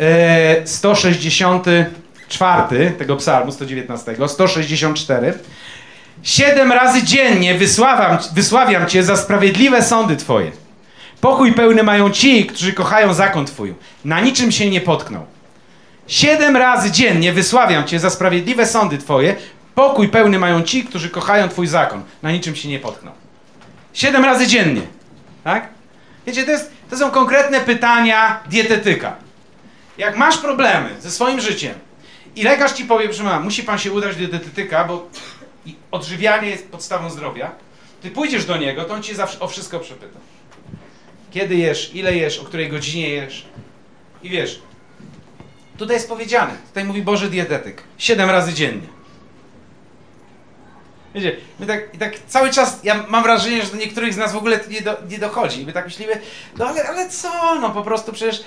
164 tego psalmu 119, 164. 7 razy dziennie wysławiam Cię za sprawiedliwe sądy Twoje. Pokój pełny mają ci, którzy kochają zakon Twój. Na niczym się nie potkną. 7 razy dziennie wysławiam Cię za sprawiedliwe sądy Twoje. Pokój pełny mają ci, którzy kochają Twój zakon. Na niczym się nie potkną. 7 razy dziennie. Tak? Wiecie, to są konkretne pytania dietetyka. Jak masz problemy ze swoim życiem i lekarz ci powie, że musi pan się udać do dietetyka, bo odżywianie jest podstawą zdrowia, ty pójdziesz do niego, to on cię zawsze o wszystko przepyta. Kiedy jesz, ile jesz, o której godzinie jesz. I wiesz, tutaj jest powiedziane, tutaj mówi Boży dietetyk, 7 razy dziennie. Wiecie, my tak cały czas, ja mam wrażenie, że do niektórych z nas w ogóle to nie dochodzi. My tak myślimy, no ale co, no po prostu przecież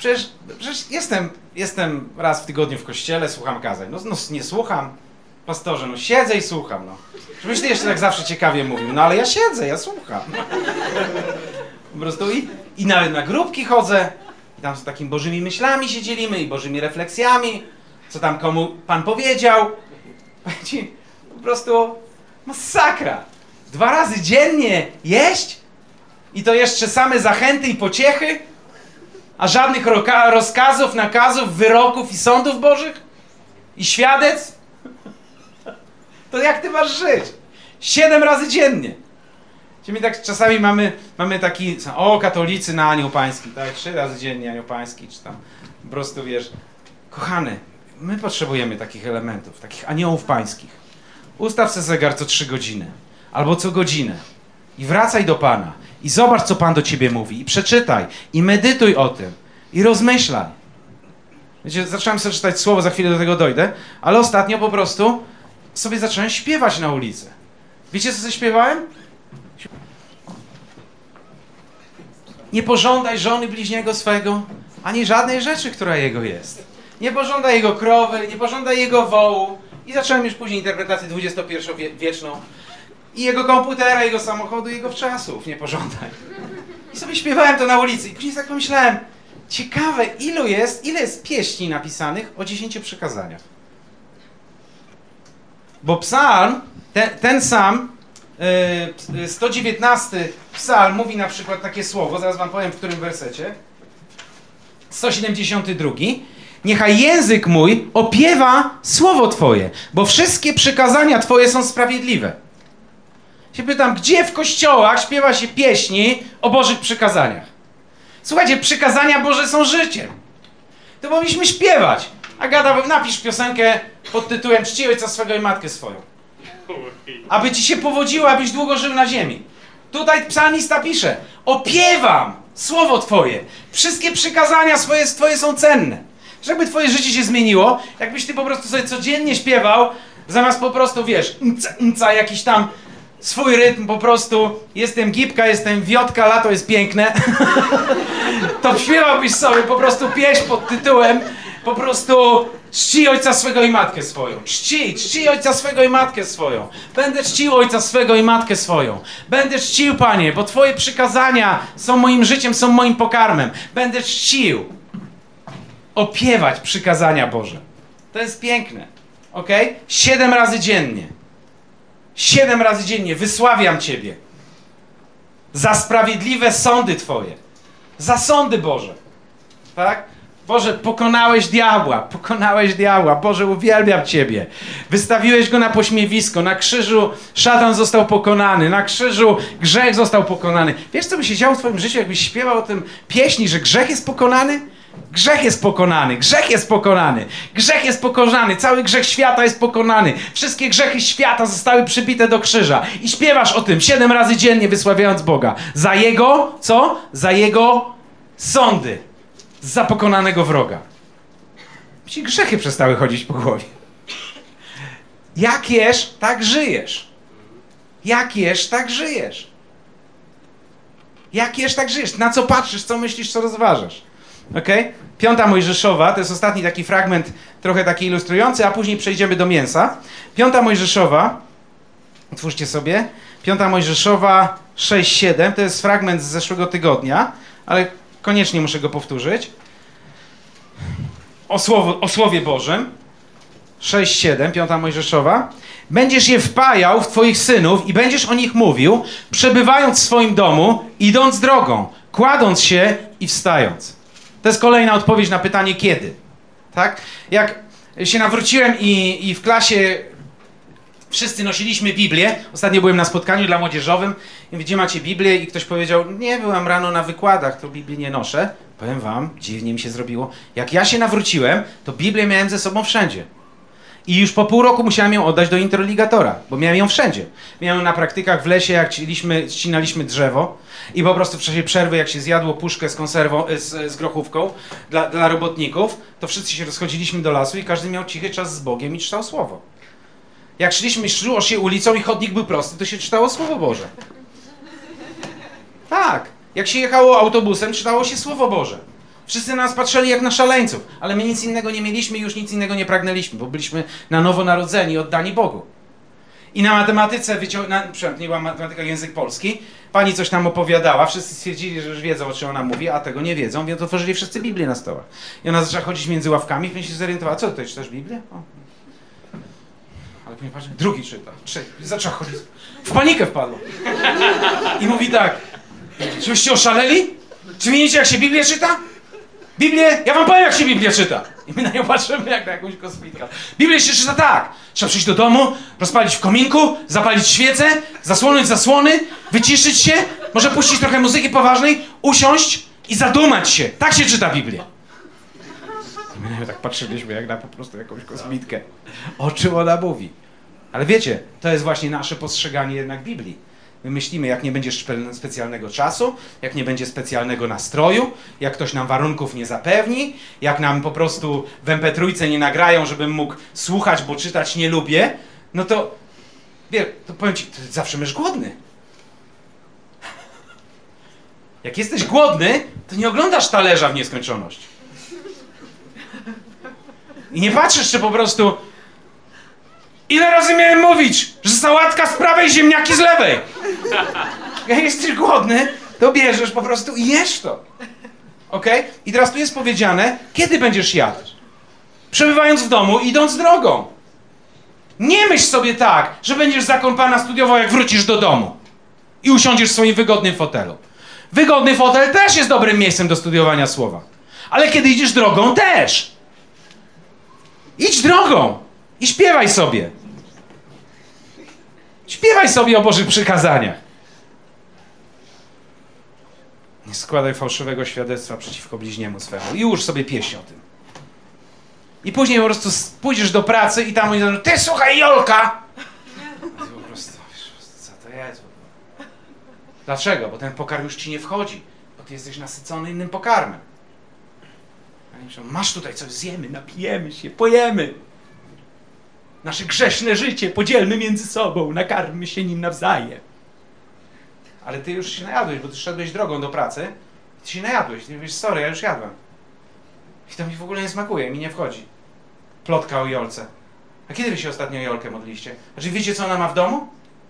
jestem raz w tygodniu w kościele, słucham kazań. No nie słucham, pastorze, no siedzę i słucham, no. Żebyś ty jeszcze tak zawsze ciekawie mówił, no ale ja siedzę, ja słucham. Po prostu i nawet na grupki chodzę, i tam z takimi Bożymi myślami się dzielimy i Bożymi refleksjami, co tam komu Pan powiedział. Po prostu masakra. 2 razy dziennie jeść i to jeszcze same zachęty i pociechy, a żadnych rozkazów, nakazów, wyroków i sądów Bożych i świadectw. To jak ty masz żyć? 7 razy dziennie. My tak czasami mamy taki, katolicy na anioł pański, tak? 3 razy dziennie anioł pański, czy tam po prostu wiesz. Kochany, my potrzebujemy takich elementów, takich aniołów pańskich. Ustaw sobie zegar co 3 godziny, albo co godzinę i wracaj do Pana i zobacz, co Pan do ciebie mówi i przeczytaj i medytuj o tym i rozmyślaj. Wiecie, zacząłem sobie czytać słowo, za chwilę do tego dojdę, ale ostatnio po prostu sobie zacząłem śpiewać na ulicy. Wiecie, co sobie śpiewałem? Nie pożądaj żony bliźniego swego, ani żadnej rzeczy, która jego jest. Nie pożądaj jego krowy, nie pożądaj jego wołu. I zacząłem już później interpretację XXI-wieczną. I jego komputera, jego samochodu, jego wczasów nie pożądaj. I sobie śpiewałem to na ulicy. I później tak pomyślałem, ciekawe, ile jest pieśni napisanych o 10 przykazaniach. Bo psalm, ten sam, 119 psalm mówi na przykład takie słowo, zaraz wam powiem w którym wersecie. 172. Niechaj język mój opiewa słowo Twoje, bo wszystkie przykazania Twoje są sprawiedliwe. Się pytam, gdzie w kościołach śpiewa się pieśni o Bożych przykazaniach? Słuchajcie, przykazania Boże są życiem. To powinniśmy śpiewać. Agata, napisz piosenkę pod tytułem Czci ojca swego i matkę swoją. Aby ci się powodziło, abyś długo żył na ziemi. Tutaj psalmista pisze, opiewam słowo Twoje. Wszystkie przykazania Twoje są cenne. Żeby twoje życie się zmieniło, jakbyś ty po prostu sobie codziennie śpiewał, zamiast po prostu, wiesz, jakiś tam swój rytm, po prostu jestem gipka, jestem wiotka, lato jest piękne, to śpiewałbyś sobie po prostu pieśń pod tytułem po prostu czci ojca swego i matkę swoją. Czci ojca swego i matkę swoją. Będę czcił ojca swego i matkę swoją. Będę czcił, Panie, bo Twoje przykazania są moim życiem, są moim pokarmem. Będę czcił. Opiewać przykazania Boże. To jest piękne. Ok? 7 razy dziennie. 7 razy dziennie wysławiam Ciebie. Za sprawiedliwe sądy Twoje. Za sądy Boże. Tak? Boże, pokonałeś diabła. Pokonałeś diabła. Boże, uwielbiam Ciebie. Wystawiłeś go na pośmiewisko. Na krzyżu szatan został pokonany. Na krzyżu grzech został pokonany. Wiesz, co by się działo w Twoim życiu, jakbyś śpiewał o tym pieśni, że grzech jest pokonany? Grzech jest pokonany, grzech jest pokonany, grzech jest pokonany, cały grzech świata jest pokonany. Wszystkie grzechy świata zostały przybite do krzyża. I śpiewasz o tym 7 razy dziennie, wysławiając Boga. Za Jego, co? Za Jego sądy. Za pokonanego wroga. Ci grzechy przestały chodzić po głowie. Jak jesz, tak żyjesz. Jak jesz, tak żyjesz. Jak jesz, tak żyjesz. Na co patrzysz, co myślisz, co rozważasz. Okay? 5 Mojżeszowa, to jest ostatni taki fragment, trochę taki ilustrujący, a później przejdziemy do mięsa. 5 Mojżeszowa, otwórzcie sobie, 5 Mojżeszowa 6-7, to jest fragment z zeszłego tygodnia, ale koniecznie muszę go powtórzyć. O Słowie Bożym. 6-7, 5 Mojżeszowa. Będziesz je wpajał w Twoich synów i będziesz o nich mówił, przebywając w swoim domu, idąc drogą, kładąc się i wstając. To jest kolejna odpowiedź na pytanie kiedy. Tak? Jak się nawróciłem i w klasie wszyscy nosiliśmy Biblię. Ostatnio byłem na spotkaniu dla młodzieżowym i gdzie macie Biblię i ktoś powiedział, nie, byłem rano na wykładach, to Biblii nie noszę. Powiem wam, dziwnie mi się zrobiło. Jak ja się nawróciłem, to Biblię miałem ze sobą wszędzie. I już po pół roku musiałem ją oddać do introligatora, bo miałem ją wszędzie. Miałem ją na praktykach w lesie, jak ścinaliśmy drzewo i po prostu w czasie przerwy, jak się zjadło puszkę z konserwą, z grochówką dla robotników, to wszyscy się rozchodziliśmy do lasu i każdy miał cichy czas z Bogiem i czytał Słowo. Jak szło się ulicą i chodnik był prosty, to się czytało Słowo Boże. Tak. Jak się jechało autobusem, czytało się Słowo Boże. Wszyscy na nas patrzyli jak na szaleńców, ale my nic innego nie mieliśmy i już nic innego nie pragnęliśmy, bo byliśmy na nowo narodzeni, oddani Bogu. I na matematyce, nie była matematyka, język polski, pani coś tam opowiadała, wszyscy stwierdzili, że już wiedzą, o czym ona mówi, a tego nie wiedzą, więc otworzyli wszyscy Biblię na stołach. I ona zaczęła chodzić między ławkami, i się zorientowała, co tutaj czytasz Biblię? O. Ale później patrzę, drugi czyta, trzeci, zaczęła chodzić, w panikę wpadła. I mówi tak, żebyście oszaleli? Czy wiecie, jak się Biblię czyta? Biblię, ja wam powiem, jak się Biblię czyta. I my na nią patrzymy jak na jakąś kosmitkę. Biblię się czyta tak. Trzeba przyjść do domu, rozpalić w kominku, zapalić świecę, zasłonąć zasłony, wyciszyć się, może puścić trochę muzyki poważnej, usiąść i zadumać się. Tak się czyta Biblię. I my na nią tak patrzyliśmy jak na po prostu jakąś kosmitkę. O czym ona mówi? Ale wiecie, to jest właśnie nasze postrzeganie jednak Biblii. My myślimy, jak nie będzie specjalnego czasu, jak nie będzie specjalnego nastroju, jak ktoś nam warunków nie zapewni, jak nam po prostu w MP3 nie nagrają, żebym mógł słuchać, bo czytać nie lubię, no to, to powiem ci, to zawsze będziesz głodny. Jak jesteś głodny, to nie oglądasz talerza w nieskończoność. I nie patrzysz, czy po prostu... Ile razy miałem mówić, że sałatka z prawej, ziemniaki z lewej? Jak jesteś głodny, to bierzesz po prostu i jesz to. Okej? I teraz tu jest powiedziane, kiedy będziesz jadł. Przebywając w domu, idąc drogą. Nie myśl sobie tak, że będziesz zakon Pana studiował, jak wrócisz do domu. I usiądziesz w swoim wygodnym fotelu. Wygodny fotel też jest dobrym miejscem do studiowania słowa. Ale kiedy idziesz drogą, też. Idź drogą. I śpiewaj sobie. Śpiewaj sobie o Bożych przykazaniach. Nie składaj fałszywego świadectwa przeciwko bliźniemu swemu. I już sobie pieśń o tym. I później po prostu pójdziesz do pracy i tam oni mówią, ty słuchaj Jolka! I po prostu, co to jest? Dlaczego? Bo ten pokarm już ci nie wchodzi. Bo ty jesteś nasycony innym pokarmem. A oni myślą, masz tutaj coś, zjemy, napijemy się, pojemy. Nasze grzeszne życie podzielmy między sobą, nakarmmy się nim nawzajem. Ale ty już się najadłeś, bo ty szedłeś drogą do pracy, ty się najadłeś, ty mówisz, sorry, ja już jadłem. I to mi w ogóle nie smakuje, mi nie wchodzi. Plotka o Jolce. A kiedy wy się ostatnio o Jolkę modliście? Znaczy wiecie, co ona ma w domu?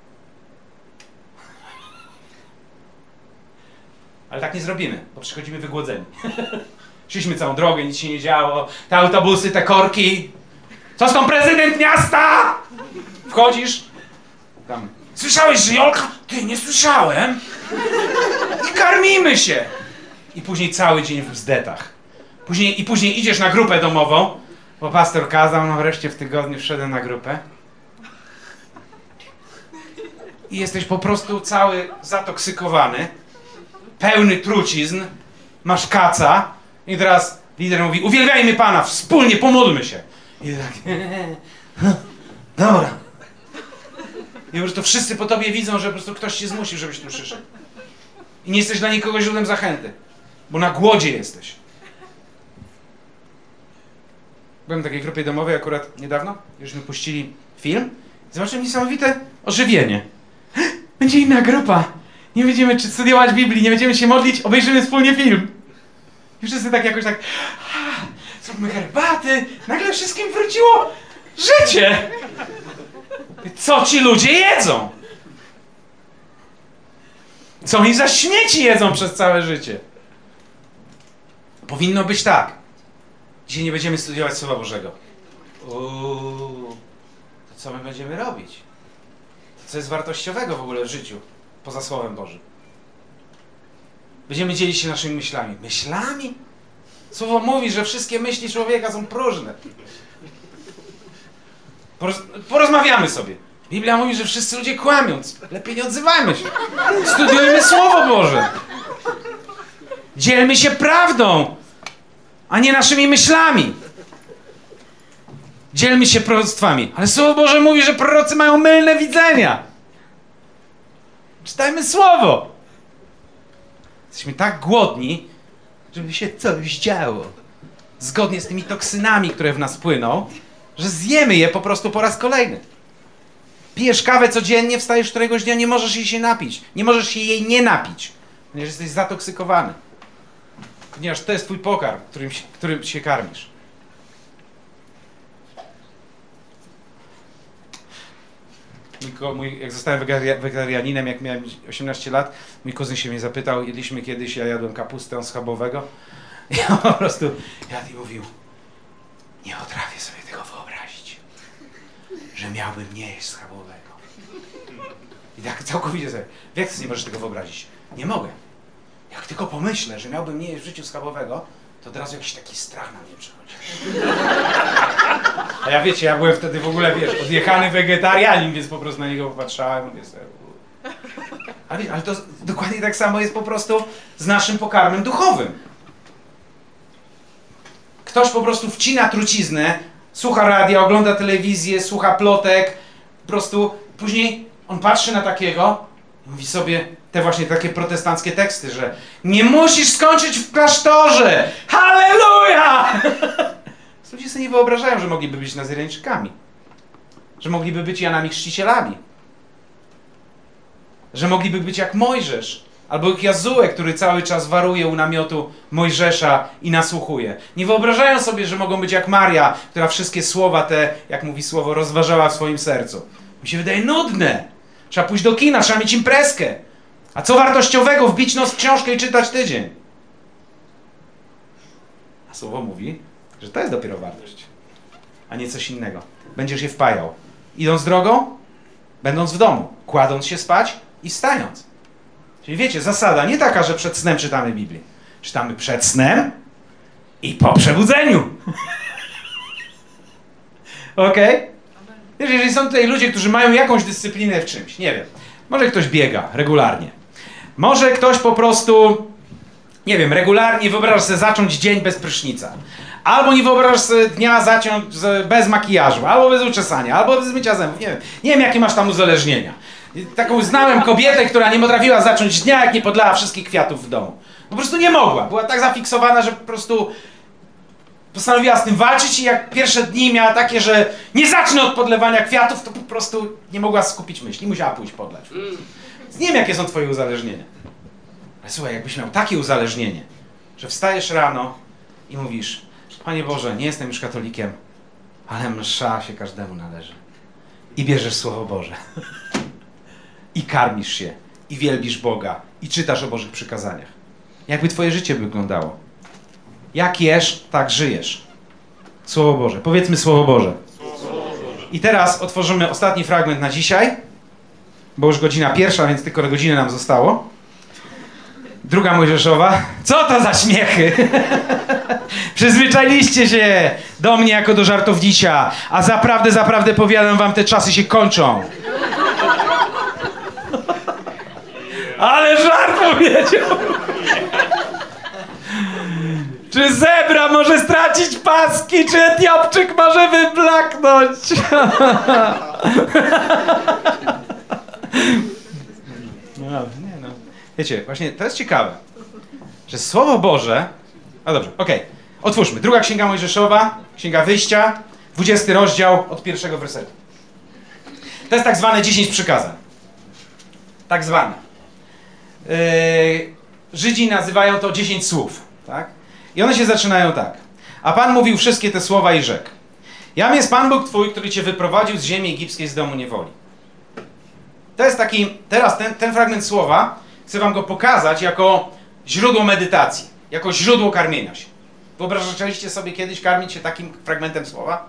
Ale tak nie zrobimy, bo przychodzimy wygłodzeni. Szliśmy całą drogę, nic się nie działo, te autobusy, te korki. Co z tą prezydent miasta? Wchodzisz, tam, słyszałeś, że Jolka? Ty, nie słyszałem. I karmimy się. I później cały dzień w bzdetach. Później idziesz na grupę domową, bo pastor kazał, no wreszcie w tygodniu wszedłem na grupę. I jesteś po prostu cały zatoksykowany, pełny trucizn, masz kaca i teraz lider mówi, uwielbiajmy Pana, wspólnie pomódlmy się. I tak, dobra. I po prostu wszyscy po tobie widzą, że po prostu ktoś cię zmusił, żebyś tu przyszedł. I nie jesteś dla nikogo źródłem zachęty, bo na głodzie jesteś. Byłem w takiej grupie domowej akurat niedawno, żeśmy puścili film. Zobaczyłem niesamowite ożywienie. Będzie inna grupa. Nie będziemy studiować Biblii, nie będziemy się modlić, obejrzymy wspólnie film. I wszyscy tak jakoś tak... Zróbmy herbaty, nagle wszystkim wróciło życie. Co ci ludzie jedzą? Co oni za śmieci jedzą przez całe życie? Powinno być tak. Dzisiaj nie będziemy studiować Słowa Bożego. To co my będziemy robić? To co jest wartościowego w ogóle w życiu, poza Słowem Bożym? Będziemy dzielić się naszymi myślami. Myślami? Słowo mówi, że wszystkie myśli człowieka są próżne. Porozmawiamy sobie. Biblia mówi, że wszyscy ludzie kłamią. Lepiej nie odzywajmy się. Studiujmy Słowo Boże. Dzielmy się prawdą, a nie naszymi myślami. Dzielmy się proroctwami. Ale Słowo Boże mówi, że prorocy mają mylne widzenia. Czytajmy Słowo. Jesteśmy tak głodni, żeby się coś działo. Zgodnie z tymi toksynami, które w nas płyną, że zjemy je po prostu po raz kolejny. Pijesz kawę codziennie, wstajesz któregoś dnia, nie możesz jej się napić. Nie możesz się jej nie napić, ponieważ jesteś zatoksykowany. Ponieważ to jest twój pokarm, którym się karmisz. Jak zostałem wegetarianinem, jak miałem 18 lat, mój kuzyn się mnie zapytał, jedliśmy kiedyś, ja jadłem kapustę schabowego. I on po prostu jadł i mówił, nie potrafię sobie tego wyobrazić, że miałbym nie jeść schabowego. I tak całkowicie sobie, jak ty nie możesz tego wyobrazić? Nie mogę. Jak tylko pomyślę, że miałbym nie jeść w życiu schabowego, to od razu jakiś taki strach na mnie przychodzi. A ja wiecie, ja byłem wtedy w ogóle, odjechany wegetarianin, więc po prostu na niego popatrzałem, mówię sobie, ale to dokładnie tak samo jest po prostu z naszym pokarmem duchowym. Ktoś po prostu wcina truciznę, słucha radia, ogląda telewizję, słucha plotek, po prostu później on patrzy na takiego i mówi sobie te właśnie takie protestanckie teksty, że nie musisz skończyć w klasztorze! Halleluja! Ludzie sobie nie wyobrażają, że mogliby być Nazirańczykami, że mogliby być Janami Chrzcicielami, że mogliby być jak Mojżesz, albo jak Jozue, który cały czas waruje u namiotu Mojżesza i nasłuchuje. Nie wyobrażają sobie, że mogą być jak Maria, która wszystkie słowa te, jak mówi słowo, rozważała w swoim sercu. Mi się wydaje nudne. Trzeba pójść do kina, trzeba mieć imprezkę. A co wartościowego wbić nos w książkę i czytać tydzień? A słowo mówi, że to jest dopiero wartość, a nie coś innego. Będziesz je wpajał. Idąc drogą, będąc w domu, kładąc się spać i wstając. Czyli wiecie, zasada nie taka, że przed snem czytamy Biblię. Czytamy przed snem i po przebudzeniu. Okej? Okay? Wiesz, jeżeli są tutaj ludzie, którzy mają jakąś dyscyplinę w czymś, nie wiem, może ktoś biega regularnie. Może ktoś po prostu, nie wiem, regularnie wyobrażasz sobie zacząć dzień bez prysznica. Albo nie wyobrażasz sobie dnia zacząć bez makijażu, albo bez uczesania, albo bez mycia zębów. Nie wiem, jakie masz tam uzależnienia. Taką znałem kobietę, która nie potrafiła zacząć dnia, jak nie podlała wszystkich kwiatów w domu. Po prostu nie mogła. Była tak zafiksowana, że po prostu postanowiła z tym walczyć i jak pierwsze dni miała takie, że nie zacznę od podlewania kwiatów, to po prostu nie mogła skupić myśli. Musiała pójść podlać. Nie wiem, jakie są twoje uzależnienia. Ale słuchaj, jakbyś miał takie uzależnienie, że wstajesz rano i mówisz, Panie Boże, nie jestem już katolikiem, ale msza się każdemu należy. I bierzesz Słowo Boże. I karmisz się. I wielbisz Boga. I czytasz o Bożych przykazaniach. Jakby twoje życie wyglądało. Jak jesz, tak żyjesz. Słowo Boże. Powiedzmy Słowo Boże. I teraz otworzymy ostatni fragment na dzisiaj, bo już godzina 1, więc tylko godzinę nam zostało. 2 Mojżeszowa. Co to za śmiechy? Przyzwyczailiście się do mnie jako do żartownicia, a zaprawdę powiadam wam, te czasy się kończą. Ale żart powiedział! Czy zebra może stracić paski, czy Etiopczyk może wyblaknąć? No. Wiecie, właśnie to jest ciekawe, że Słowo Boże... No dobrze, okej. Otwórzmy. 2 Księga Mojżeszowa, Księga Wyjścia, 20 rozdział od 1 wersetu. To jest tak zwane 10 przykazań. Tak zwane. Żydzi nazywają to 10 słów. Tak? I one się zaczynają tak. A Pan mówił wszystkie te słowa i rzekł. Jam jest Pan Bóg Twój, który Cię wyprowadził z ziemi egipskiej, z domu niewoli. To jest taki... Teraz ten fragment słowa, chcę wam go pokazać jako źródło medytacji. Jako źródło karmienia się. Wyobrażaliście sobie kiedyś karmić się takim fragmentem słowa?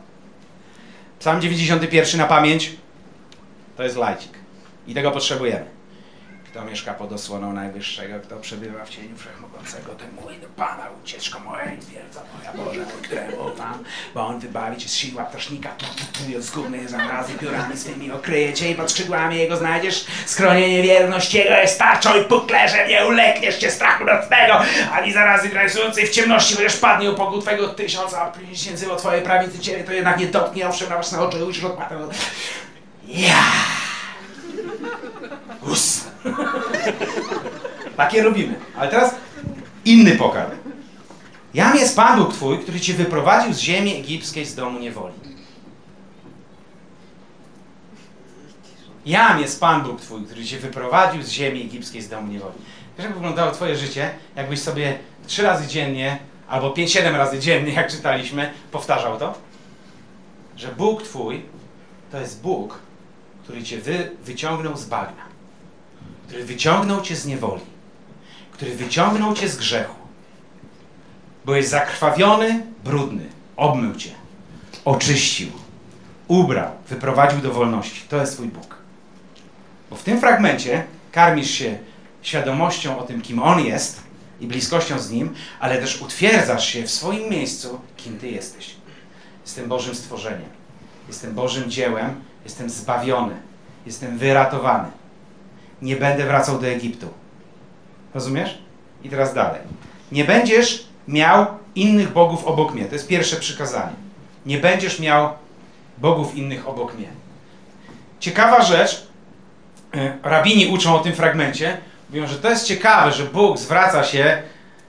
Psalm 91 na pamięć. To jest lajcik. I tego potrzebujemy. Kto mieszka pod osłoną Najwyższego, kto przebywa w cieniu Wszechmogącego, ten mówi do Pana, ucieczka moja i twierdza moja Boże, któremu ufam, bo On wybawi cię z sił łaptosznika, i od zgubnej zarazy piórami swymi okryje cię i pod skrzydłami Jego znajdziesz schronienie. Wierność Jego jest tarczą i puklerzem, nie ulekniesz cię strachu nocnego, ani zarazy granicującej w ciemności, chociaż padnie u boku twojego 1000, a 50 o twojej prawicy ciebie, to jednak nie dotknie, owszem, na własne oczy ujrzysz odpłatę. Ja! Us! Takie robimy. Ale teraz inny pokarm. Jam jest Pan Bóg twój, który cię wyprowadził z ziemi egipskiej, z domu niewoli. Jam jest Pan Bóg twój, który cię wyprowadził z ziemi egipskiej, z domu niewoli. Wiesz, jak wyglądało twoje życie, jakbyś sobie 3 razy dziennie, albo 5-7 razy dziennie, jak czytaliśmy, powtarzał to? Że Bóg twój to jest Bóg, który cię wyciągnął z bagna, który wyciągnął cię z niewoli, który wyciągnął cię z grzechu. Byłeś zakrwawiony, brudny, obmył cię, oczyścił, ubrał, wyprowadził do wolności. To jest twój Bóg. Bo w tym fragmencie karmisz się świadomością o tym, kim On jest i bliskością z Nim, ale też utwierdzasz się w swoim miejscu, kim ty jesteś. Jestem Bożym stworzeniem. Jestem Bożym dziełem. Jestem zbawiony. Jestem wyratowany. Nie będę wracał do Egiptu. Rozumiesz? I teraz dalej. Nie będziesz miał innych bogów obok mnie. To jest pierwsze przykazanie. Nie będziesz miał bogów innych obok mnie. Ciekawa rzecz. Rabini uczą o tym fragmencie. Mówią, że to jest ciekawe, że Bóg zwraca się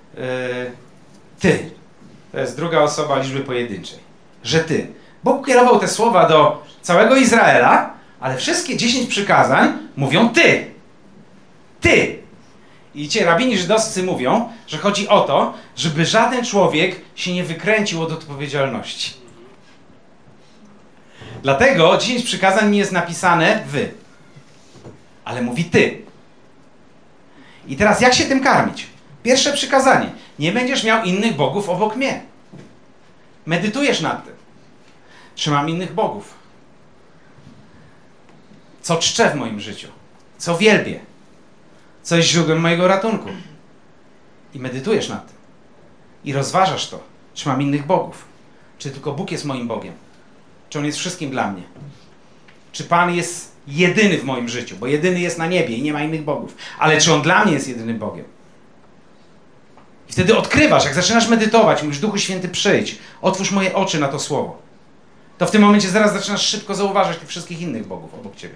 ty. To jest druga osoba liczby pojedynczej. Że ty. Bóg kierował te słowa do całego Izraela, ale wszystkie 10 przykazań mówią ty. Ty. I ci rabini żydowscy mówią, że chodzi o to, żeby żaden człowiek się nie wykręcił od odpowiedzialności. Dlatego 10 przykazań nie jest napisane wy, ale mówi ty. I teraz jak się tym karmić? Pierwsze przykazanie. Nie będziesz miał innych bogów obok mnie. Medytujesz nad tym. Czy mam innych bogów? Co czczę w moim życiu? Co wielbię? Co jest źródłem mojego ratunku? I medytujesz nad tym. I rozważasz to. Czy mam innych bogów? Czy tylko Bóg jest moim Bogiem? Czy On jest wszystkim dla mnie? Czy Pan jest jedyny w moim życiu? Bo jedyny jest na niebie i nie ma innych bogów. Ale czy On dla mnie jest jedynym Bogiem? I wtedy odkrywasz, jak zaczynasz medytować, mówisz, Duchu Święty, przyjdź, otwórz moje oczy na to słowo. To w tym momencie zaraz zaczynasz szybko zauważać tych wszystkich innych bogów obok ciebie.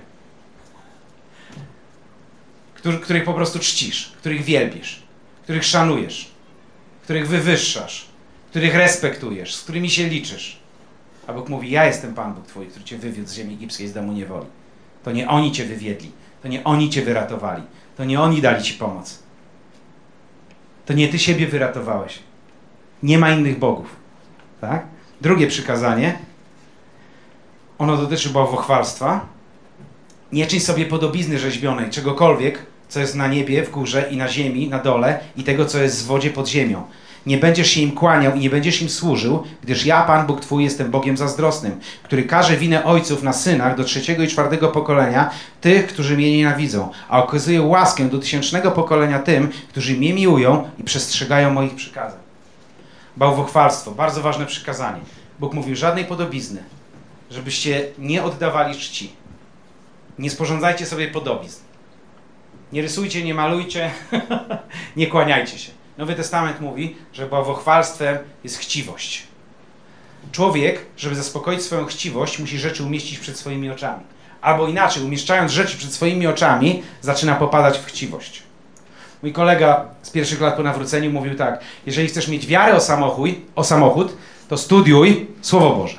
Których po prostu czcisz, których wielbisz, których szanujesz, których wywyższasz, których respektujesz, z którymi się liczysz. A Bóg mówi, ja jestem Pan Bóg twój, który cię wywiódł z ziemi egipskiej, z domu niewoli. To nie oni cię wywiedli, to nie oni cię wyratowali, to nie oni dali ci pomoc. To nie ty siebie wyratowałeś. Nie ma innych bogów. Tak? Drugie przykazanie, ono dotyczy bałwochwalstwa. Nie czyń sobie podobizny rzeźbionej, czegokolwiek, co jest na niebie, w górze i na ziemi, na dole i tego, co jest w wodzie pod ziemią. Nie będziesz się im kłaniał i nie będziesz im służył, gdyż ja, Pan Bóg twój, jestem Bogiem zazdrosnym, który każe winę ojców na synach do 3. i 4. pokolenia tych, którzy mnie nienawidzą, a okazuje łaskę do 1000. pokolenia tym, którzy mnie miłują i przestrzegają moich przykazań. Bałwochwalstwo, bardzo ważne przykazanie. Bóg mówił, żadnej podobizny, żebyście nie oddawali czci. Nie sporządzajcie sobie podobizn. Nie rysujcie, nie malujcie, nie kłaniajcie się. Nowy Testament mówi, że bałwochwalstwem jest chciwość. Człowiek, żeby zaspokoić swoją chciwość, musi rzeczy umieścić przed swoimi oczami. Albo inaczej, umieszczając rzeczy przed swoimi oczami, zaczyna popadać w chciwość. Mój kolega z pierwszych lat po nawróceniu mówił tak, jeżeli chcesz mieć wiarę o samochód, to studiuj Słowo Boże.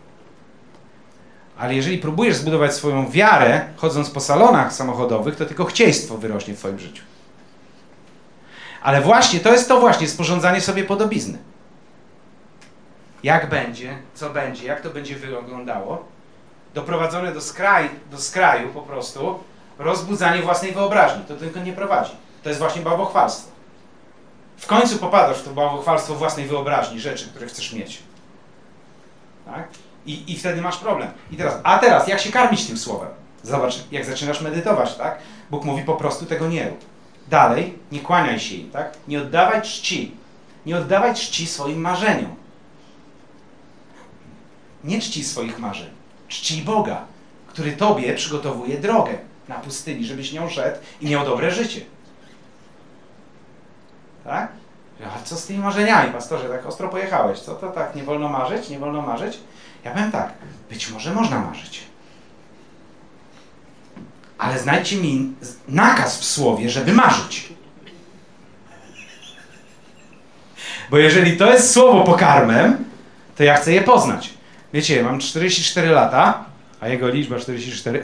Ale jeżeli próbujesz zbudować swoją wiarę, chodząc po salonach samochodowych, to tylko chcieństwo wyrośnie w twoim życiu. Ale właśnie, to jest to właśnie, sporządzanie sobie podobizny. Jak będzie, co będzie, jak to będzie wyglądało, doprowadzone do skraju po prostu, rozbudzanie własnej wyobraźni. To tylko nie prowadzi. To jest właśnie bałwochwalstwo. W końcu popadasz w to bałwochwalstwo własnej wyobraźni, rzeczy, które chcesz mieć. Tak? I wtedy masz problem. A teraz, jak się karmić tym słowem? Zobacz, jak zaczynasz medytować, tak? Bóg mówi po prostu tego nie rób. Dalej, nie kłaniaj się im, tak? Nie oddawaj czci. Nie oddawaj czci swoim marzeniom. Nie czci swoich marzeń. Czci Boga, który tobie przygotowuje drogę na pustyni, żebyś nią szedł i miał dobre życie. Tak? A co z tymi marzeniami, pastorze? Tak ostro pojechałeś. Co to tak? Nie wolno marzyć? Nie wolno marzyć? Ja powiem tak. Być może można marzyć. Ale znajdźcie mi nakaz w słowie, żeby marzyć. Bo jeżeli to jest słowo pokarmem, to ja chcę je poznać. Wiecie, mam 44 lata, a jego liczba 44.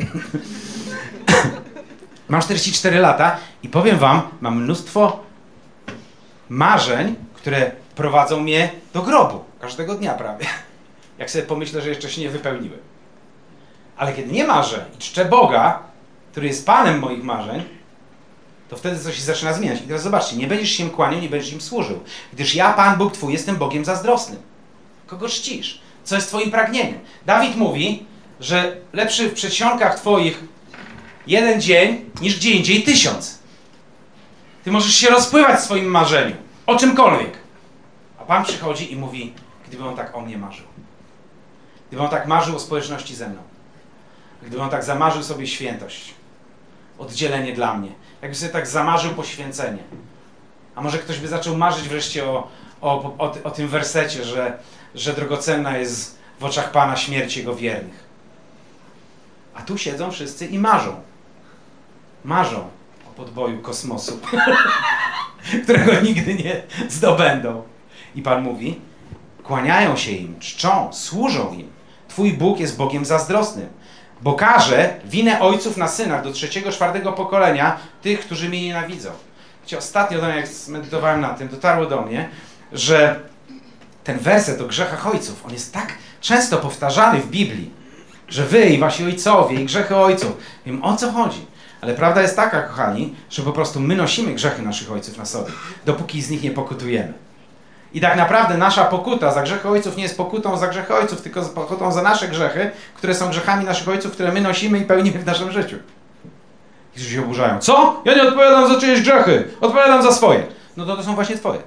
Mam 44 lata i powiem wam, mam mnóstwo marzeń, które prowadzą mnie do grobu. Każdego dnia prawie. Jak sobie pomyślę, że jeszcze się nie wypełniły. Ale kiedy nie marzę i czczę Boga, który jest Panem moich marzeń, to wtedy coś się zaczyna zmieniać. I teraz zobaczcie, nie będziesz się im kłaniał, nie będziesz im służył. Gdyż ja, Pan Bóg Twój, jestem Bogiem zazdrosnym. Kogo czcisz? Co jest Twoim pragnieniem? Dawid mówi, że lepszy w przedsionkach Twoich 1 dzień, niż gdzie indziej 1000. Ty możesz się rozpływać w swoim marzeniu. O czymkolwiek. A Pan przychodzi i mówi, gdyby On tak o mnie marzył. Gdyby On tak marzył o społeczności ze mną. Gdyby On tak zamarzył sobie świętość. Oddzielenie dla mnie. Jakby sobie tak zamarzył poświęcenie. A może ktoś by zaczął marzyć wreszcie o tym wersecie, że drogocenna jest w oczach Pana śmierć Jego wiernych. A tu siedzą wszyscy i marzą. Marzą o podboju kosmosu, którego nigdy nie zdobędą. I Pan mówi, kłaniają się im, czczą, służą im. Twój Bóg jest Bogiem zazdrosnym, bo karze winę ojców na synach do 3., 4. pokolenia tych, którzy mnie nienawidzą. Wiecie, ostatnio, jak medytowałem na tym, dotarło do mnie, że ten werset o grzechach ojców, on jest tak często powtarzany w Biblii, że wy i wasi ojcowie i grzechy ojców. Wiem, o co chodzi. Ale prawda jest taka, kochani, że po prostu my nosimy grzechy naszych ojców na sobie, dopóki z nich nie pokutujemy. I tak naprawdę nasza pokuta za grzechy ojców nie jest pokutą za grzechy ojców, tylko pokutą za nasze grzechy, które są grzechami naszych ojców, które my nosimy i pełnimy w naszym życiu. I się oburzają. Co? Ja nie odpowiadam za czyjeś grzechy. Odpowiadam za swoje. No to są właśnie twoje.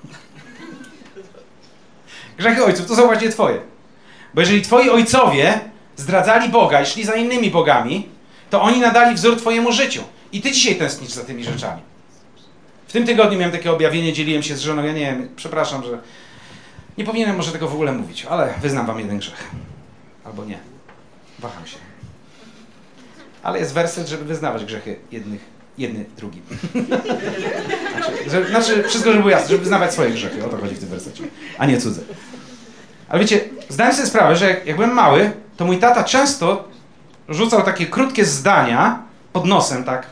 Grzechy ojców to są właśnie twoje. Bo jeżeli twoi ojcowie zdradzali Boga i szli za innymi bogami, to oni nadali wzór twojemu życiu. I ty dzisiaj tęsknisz za tymi rzeczami. W tym tygodniu miałem takie objawienie, dzieliłem się z żoną, ja nie wiem, przepraszam, że nie powinienem może tego w ogóle mówić, ale wyznam wam jeden grzech. Albo nie. Waham się. Ale jest werset, żeby wyznawać grzechy jedny drugim. Znaczy, wszystko, żeby było jasne, żeby wyznawać swoje grzechy. O to chodzi w tym wersecie, a nie cudze. Ale wiecie, zdałem sobie sprawę, że jak byłem mały, to mój tata często rzucał takie krótkie zdania pod nosem, tak.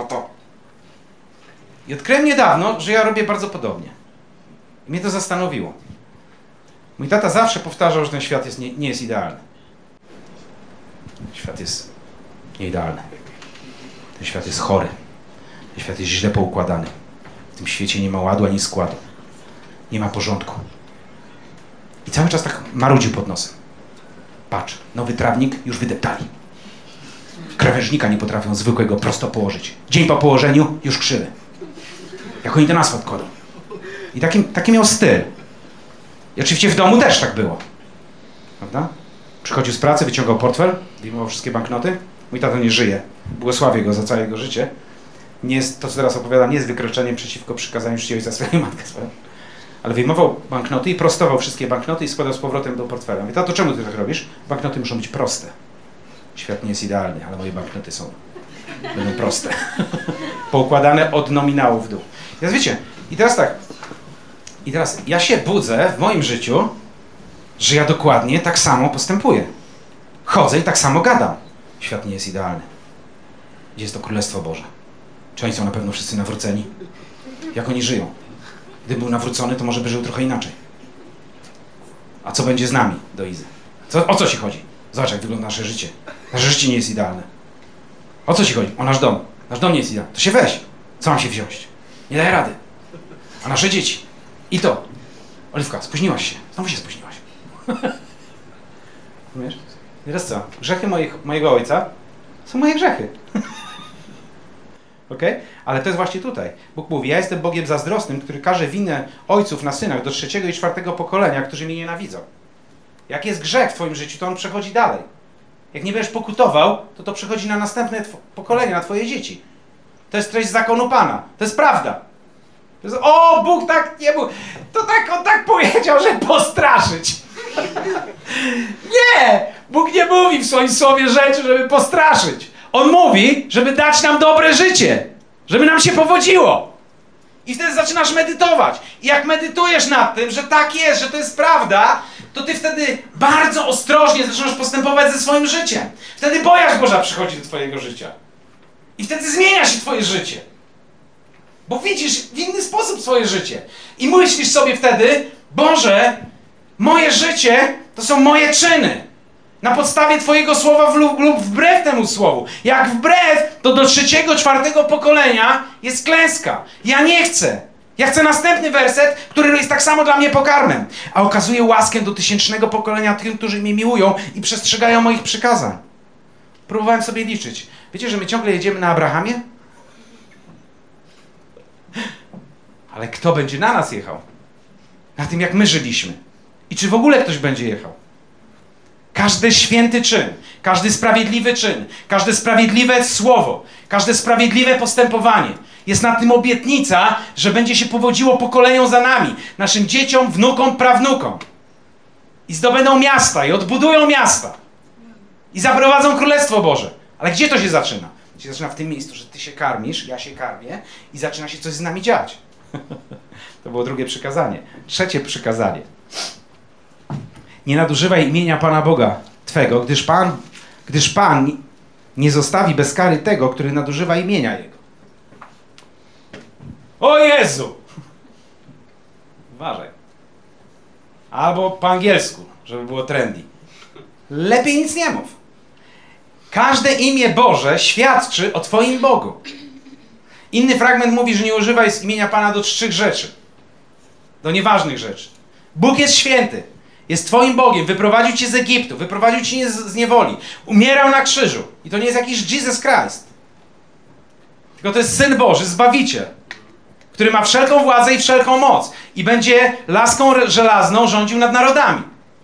I odkryłem niedawno, że ja robię bardzo podobnie. I mnie to zastanowiło. Mój tata zawsze powtarzał, że ten świat nie jest idealny. Świat jest nieidealny. Ten świat jest chory. Ten świat jest źle poukładany. W tym świecie nie ma ładu ani składu. Nie ma porządku. I cały czas tak marudził pod nosem. Patrz, nowy trawnik już wydeptali. Krawężnika nie potrafią zwykłego prosto położyć. Dzień po położeniu już krzywy. Jak oni ten asfalt kładą. I taki miał styl. I oczywiście w domu też tak było. Prawda? Przychodził z pracy, wyciągał portfel, wyjmował wszystkie banknoty. Mój tato nie żyje. Błogosławię go za całe jego życie. Nie jest, to, co teraz opowiadam, nie jest wykroczeniem przeciwko przykazaniu czci ojca swojej matkę swoją. Ale wyjmował banknoty i prostował wszystkie banknoty i składał z powrotem do portfela. Mówię, tato, czemu ty tak robisz? Banknoty muszą być proste. Świat nie jest idealny, ale moje banknoty będą proste. Poukładane od nominału w dół. I teraz wiecie, i teraz ja się budzę w moim życiu, że ja dokładnie tak samo postępuję. Chodzę i tak samo gadam. Świat nie jest idealny. Gdzie jest to Królestwo Boże? Czy oni są na pewno wszyscy nawróceni? Jak oni żyją? Gdyby był nawrócony, to może by żył trochę inaczej. A co będzie z nami, do Izy? O co ci chodzi? Zobacz, jak wygląda nasze życie. Nasze życie nie jest idealne. O co ci chodzi? O nasz dom. Nasz dom nie jest idealny. To się weź. Co mam się wziąć? Nie daję rady. A nasze dzieci. I to. Oliwka, spóźniłaś się. Znowu się spóźniłaś. Wiesz? I teraz co? Grzechy mojego ojca Są moje grzechy. Okay? Ale to jest właśnie tutaj. Bóg mówi, ja jestem Bogiem zazdrosnym, który każe winę ojców na synach do 3. i 4. pokolenia, którzy mnie nienawidzą. Jak jest grzech w twoim życiu, to on przechodzi dalej. Jak nie będziesz pokutował, to przechodzi na następne pokolenie, na twoje dzieci. To jest treść zakonu Pana. To jest prawda. To jest, o, Bóg tak nie mówi. To tak, on tak powiedział, że postraszyć. Nie! Bóg nie mówi w swoim słowie rzeczy, żeby postraszyć. On mówi, żeby dać nam dobre życie. Żeby nam się powodziło. I wtedy zaczynasz medytować. I jak medytujesz nad tym, że tak jest, że to jest prawda, to ty wtedy bardzo ostrożnie zaczynasz postępować ze swoim życiem. Wtedy bojaźń Boża przychodzi do twojego życia. I wtedy zmienia się twoje życie. Bo widzisz w inny sposób swoje życie. I myślisz sobie wtedy, Boże, moje życie to są moje czyny. Na podstawie twojego słowa lub wbrew temu słowu. Jak wbrew, to do 3., 4. pokolenia jest klęska. Ja nie chcę. Ja chcę następny werset, który jest tak samo dla mnie pokarmem. A okazuje łaskę do 1000. pokolenia tym, którzy mnie miłują i przestrzegają moich przykazań. Próbowałem sobie liczyć. Wiecie, że my ciągle jedziemy na Abrahamie? Ale kto będzie na nas jechał? Na tym, jak my żyliśmy. I czy w ogóle ktoś będzie jechał? Każdy święty czyn, każdy sprawiedliwy czyn, każde sprawiedliwe słowo, każde sprawiedliwe postępowanie. Jest na tym obietnica, że będzie się powodziło pokoleniom za nami, naszym dzieciom, wnukom, prawnukom. I zdobędą miasta, i odbudują miasta. I zaprowadzą Królestwo Boże. Ale gdzie to się zaczyna? To się zaczyna w tym miejscu, że ty się karmisz, ja się karmię i zaczyna się coś z nami dziać. To było 2. przykazanie. 3. przykazanie. Nie nadużywaj imienia Pana Boga Twego, gdyż Pan nie zostawi bez kary tego, który nadużywa imienia Jego. O Jezu! Uważaj. Albo po angielsku, żeby było trendy. Lepiej nic nie mów. Każde imię Boże świadczy o Twoim Bogu. Inny fragment mówi, że nie używaj z imienia Pana do 3 rzeczy. Do nieważnych rzeczy. Bóg jest święty. Jest Twoim Bogiem. Wyprowadził Cię z Egiptu. Wyprowadził Cię z niewoli. Umierał na krzyżu. I to nie jest jakiś Jesus Christ. Tylko to jest Syn Boży, Zbawiciel, który ma wszelką władzę i wszelką moc. I będzie laską żelazną rządził nad narodami.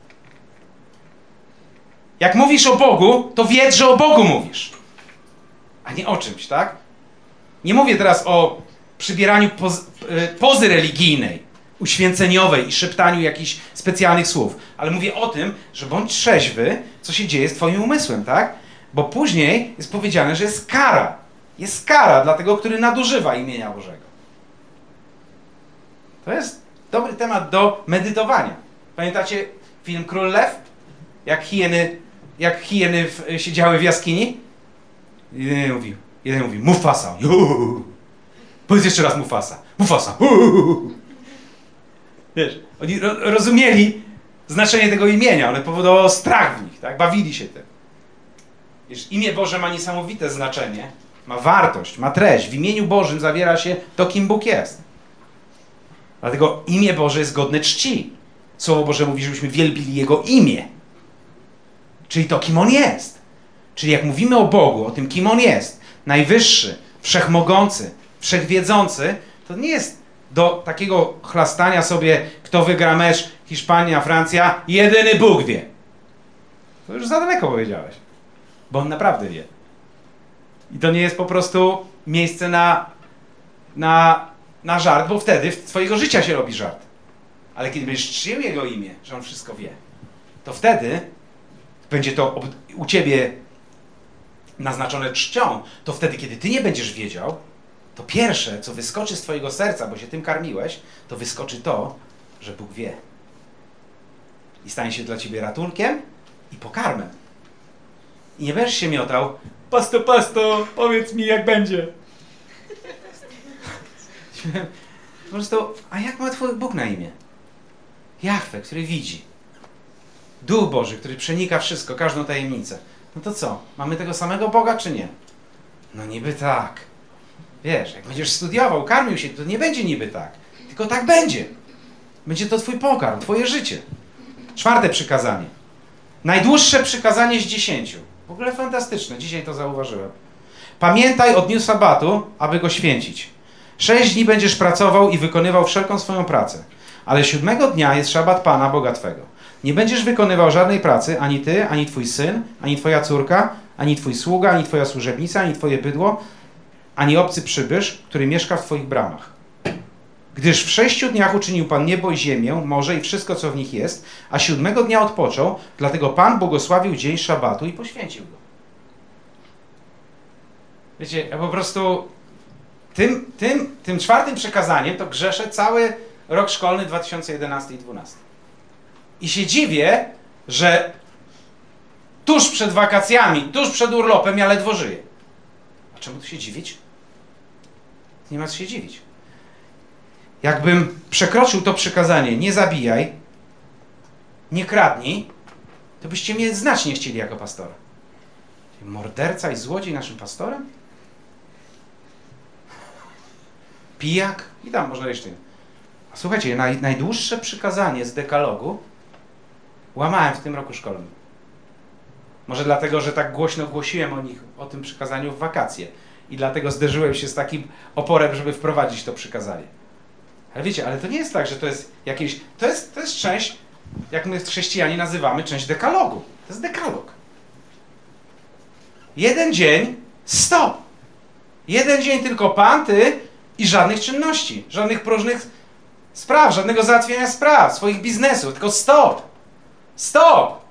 Jak mówisz o Bogu, to wiedz, że o Bogu mówisz. A nie o czymś, tak? Nie mówię teraz o przybieraniu pozy religijnej, uświęceniowej i szeptaniu jakichś specjalnych słów. Ale mówię o tym, że bądź trzeźwy, co się dzieje z twoim umysłem, tak? Bo później jest powiedziane, że jest kara. Jest kara dla tego, który nadużywa imienia Bożego. To jest dobry temat do medytowania. Pamiętacie film Król Lew? Jak hieny siedziały w jaskini? Jeden mówi Mufasa. Powiedz jeszcze raz Mufasa. Mufasa. Wiesz, oni rozumieli znaczenie tego imienia. One powodowało strach w nich, tak? Bawili się tym. Wiesz, imię Boże ma niesamowite znaczenie. Ma wartość, ma treść. W imieniu Bożym zawiera się to, kim Bóg jest. Dlatego imię Boże jest godne czci. Słowo Boże mówi, żebyśmy wielbili Jego imię. Czyli to, kim On jest. Czyli jak mówimy o Bogu, o tym, kim On jest, najwyższy, wszechmogący, wszechwiedzący, to nie jest do takiego chlastania sobie, kto wygra mecz Hiszpania, Francja, jedyny Bóg wie. To już za daleko powiedziałeś. Bo On naprawdę wie. I to nie jest po prostu miejsce na żart, bo wtedy z twojego życia się robi żart. Ale kiedy będziesz czcił Jego imię, że On wszystko wie, to wtedy będzie to u ciebie naznaczone czcią, to wtedy, kiedy ty nie będziesz wiedział, to pierwsze, co wyskoczy z twojego serca, bo się tym karmiłeś, to wyskoczy to, że Bóg wie. I stanie się dla ciebie ratunkiem i pokarmem. I nie będziesz się miotał, pasto, powiedz mi, jak będzie. Po prostu, a jak ma twój Bóg na imię? Jahwe, który widzi. Duch Boży, który przenika wszystko, każdą tajemnicę. No to co? Mamy tego samego Boga, czy nie? No niby tak. Wiesz, jak będziesz studiował, karmił się, to nie będzie niby tak. Tylko tak będzie. Będzie to twój pokarm, twoje życie. 4. przykazanie. Najdłuższe przykazanie z 10. W ogóle fantastyczne, dzisiaj to zauważyłem. Pamiętaj o dniu sabatu, aby go święcić. 6 dni będziesz pracował i wykonywał wszelką swoją pracę. Ale 7 dnia jest szabat Pana, Boga Twego. Nie będziesz wykonywał żadnej pracy, ani ty, ani twój syn, ani twoja córka, ani twój sługa, ani twoja służebnica, ani twoje bydło, ani obcy przybysz, który mieszka w twoich bramach. Gdyż w 6 dniach uczynił Pan niebo i ziemię, morze i wszystko, co w nich jest, a 7 dnia odpoczął, dlatego Pan błogosławił dzień szabatu i poświęcił go. Wiecie, ja po prostu tym 4. przekazaniem to grzeszę cały rok szkolny 2011 i 2012. I się dziwię, że tuż przed wakacjami, tuż przed urlopem ja ledwo żyję. A czemu tu się dziwić? Nie ma co się dziwić. Jakbym przekroczył to przykazanie, nie zabijaj, nie kradnij, to byście mnie znać nie chcieli jako pastora. Morderca i złodziej naszym pastorem? Pijak? I tam można jeszcze. A słuchajcie, najdłuższe przykazanie z dekalogu łamałem w tym roku szkolnym. Może dlatego, że tak głośno głosiłem o tym przykazaniu w wakacje. I dlatego zderzyłem się z takim oporem, żeby wprowadzić to przykazanie. Ale wiecie, ale to nie jest tak, że to jest jakieś... To jest część, jak my chrześcijanie nazywamy, część dekalogu. To jest dekalog. 1 dzień, stop. 1 dzień tylko Pan, Ty i żadnych czynności. Żadnych próżnych spraw, żadnego załatwienia spraw, swoich biznesów. Tylko stop. Stop.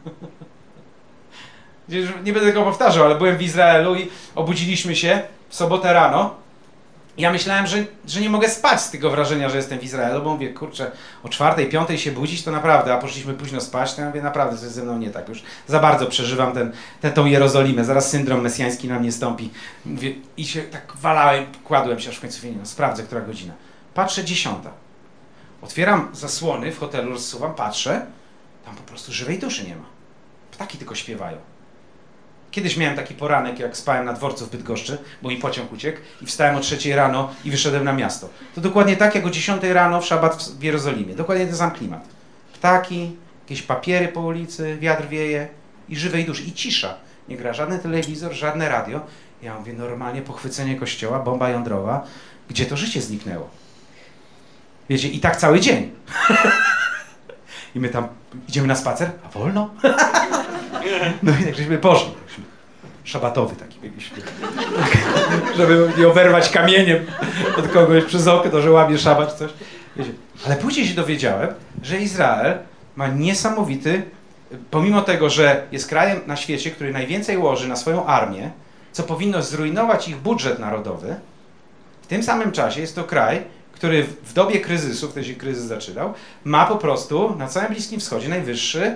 Nie będę tego powtarzał, ale byłem w Izraelu i obudziliśmy się w sobotę rano. Ja myślałem, że nie mogę spać z tego wrażenia, że jestem w Izraelu, bo mówię, kurczę, o 4, 5 się budzić to naprawdę, a poszliśmy późno spać, to ja mówię, naprawdę, coś ze mną nie tak już. Za bardzo przeżywam tą Jerozolimę, zaraz syndrom mesjański na mnie stąpi. Mówię, i się tak walałem, kładłem się, aż w końcu mówię, no sprawdzę, która godzina. Patrzę, 10. Otwieram zasłony w hotelu, rozsuwam, patrzę, tam po prostu żywej duszy nie ma. Ptaki tylko śpiewają. Kiedyś miałem taki poranek, jak spałem na dworcu w Bydgoszczy, bo mi pociąg uciekł i wstałem o 3 rano i wyszedłem na miasto. To dokładnie tak, jak o 10 rano w szabat w Jerozolimie. Dokładnie ten sam klimat. Ptaki, jakieś papiery po ulicy, wiatr wieje i żywej duszy. I cisza. Nie gra żaden telewizor, żadne radio. Ja mówię, normalnie pochwycenie kościoła, bomba jądrowa. Gdzie to życie zniknęło? Wiecie, i tak cały dzień. I my tam idziemy na spacer, a wolno? No i tak żeśmy poszli. Szabatowy taki byliśmy. Żeby nie oberwać kamieniem od kogoś przez okno, że łamie szabat coś. Wiecie. Ale później się dowiedziałem, że Izrael ma niesamowity, pomimo tego, że jest krajem na świecie, który najwięcej łoży na swoją armię, co powinno zrujnować ich budżet narodowy, w tym samym czasie jest to kraj, który w dobie kryzysu, wtedy się kryzys zaczynał, ma po prostu na całym Bliskim Wschodzie najwyższy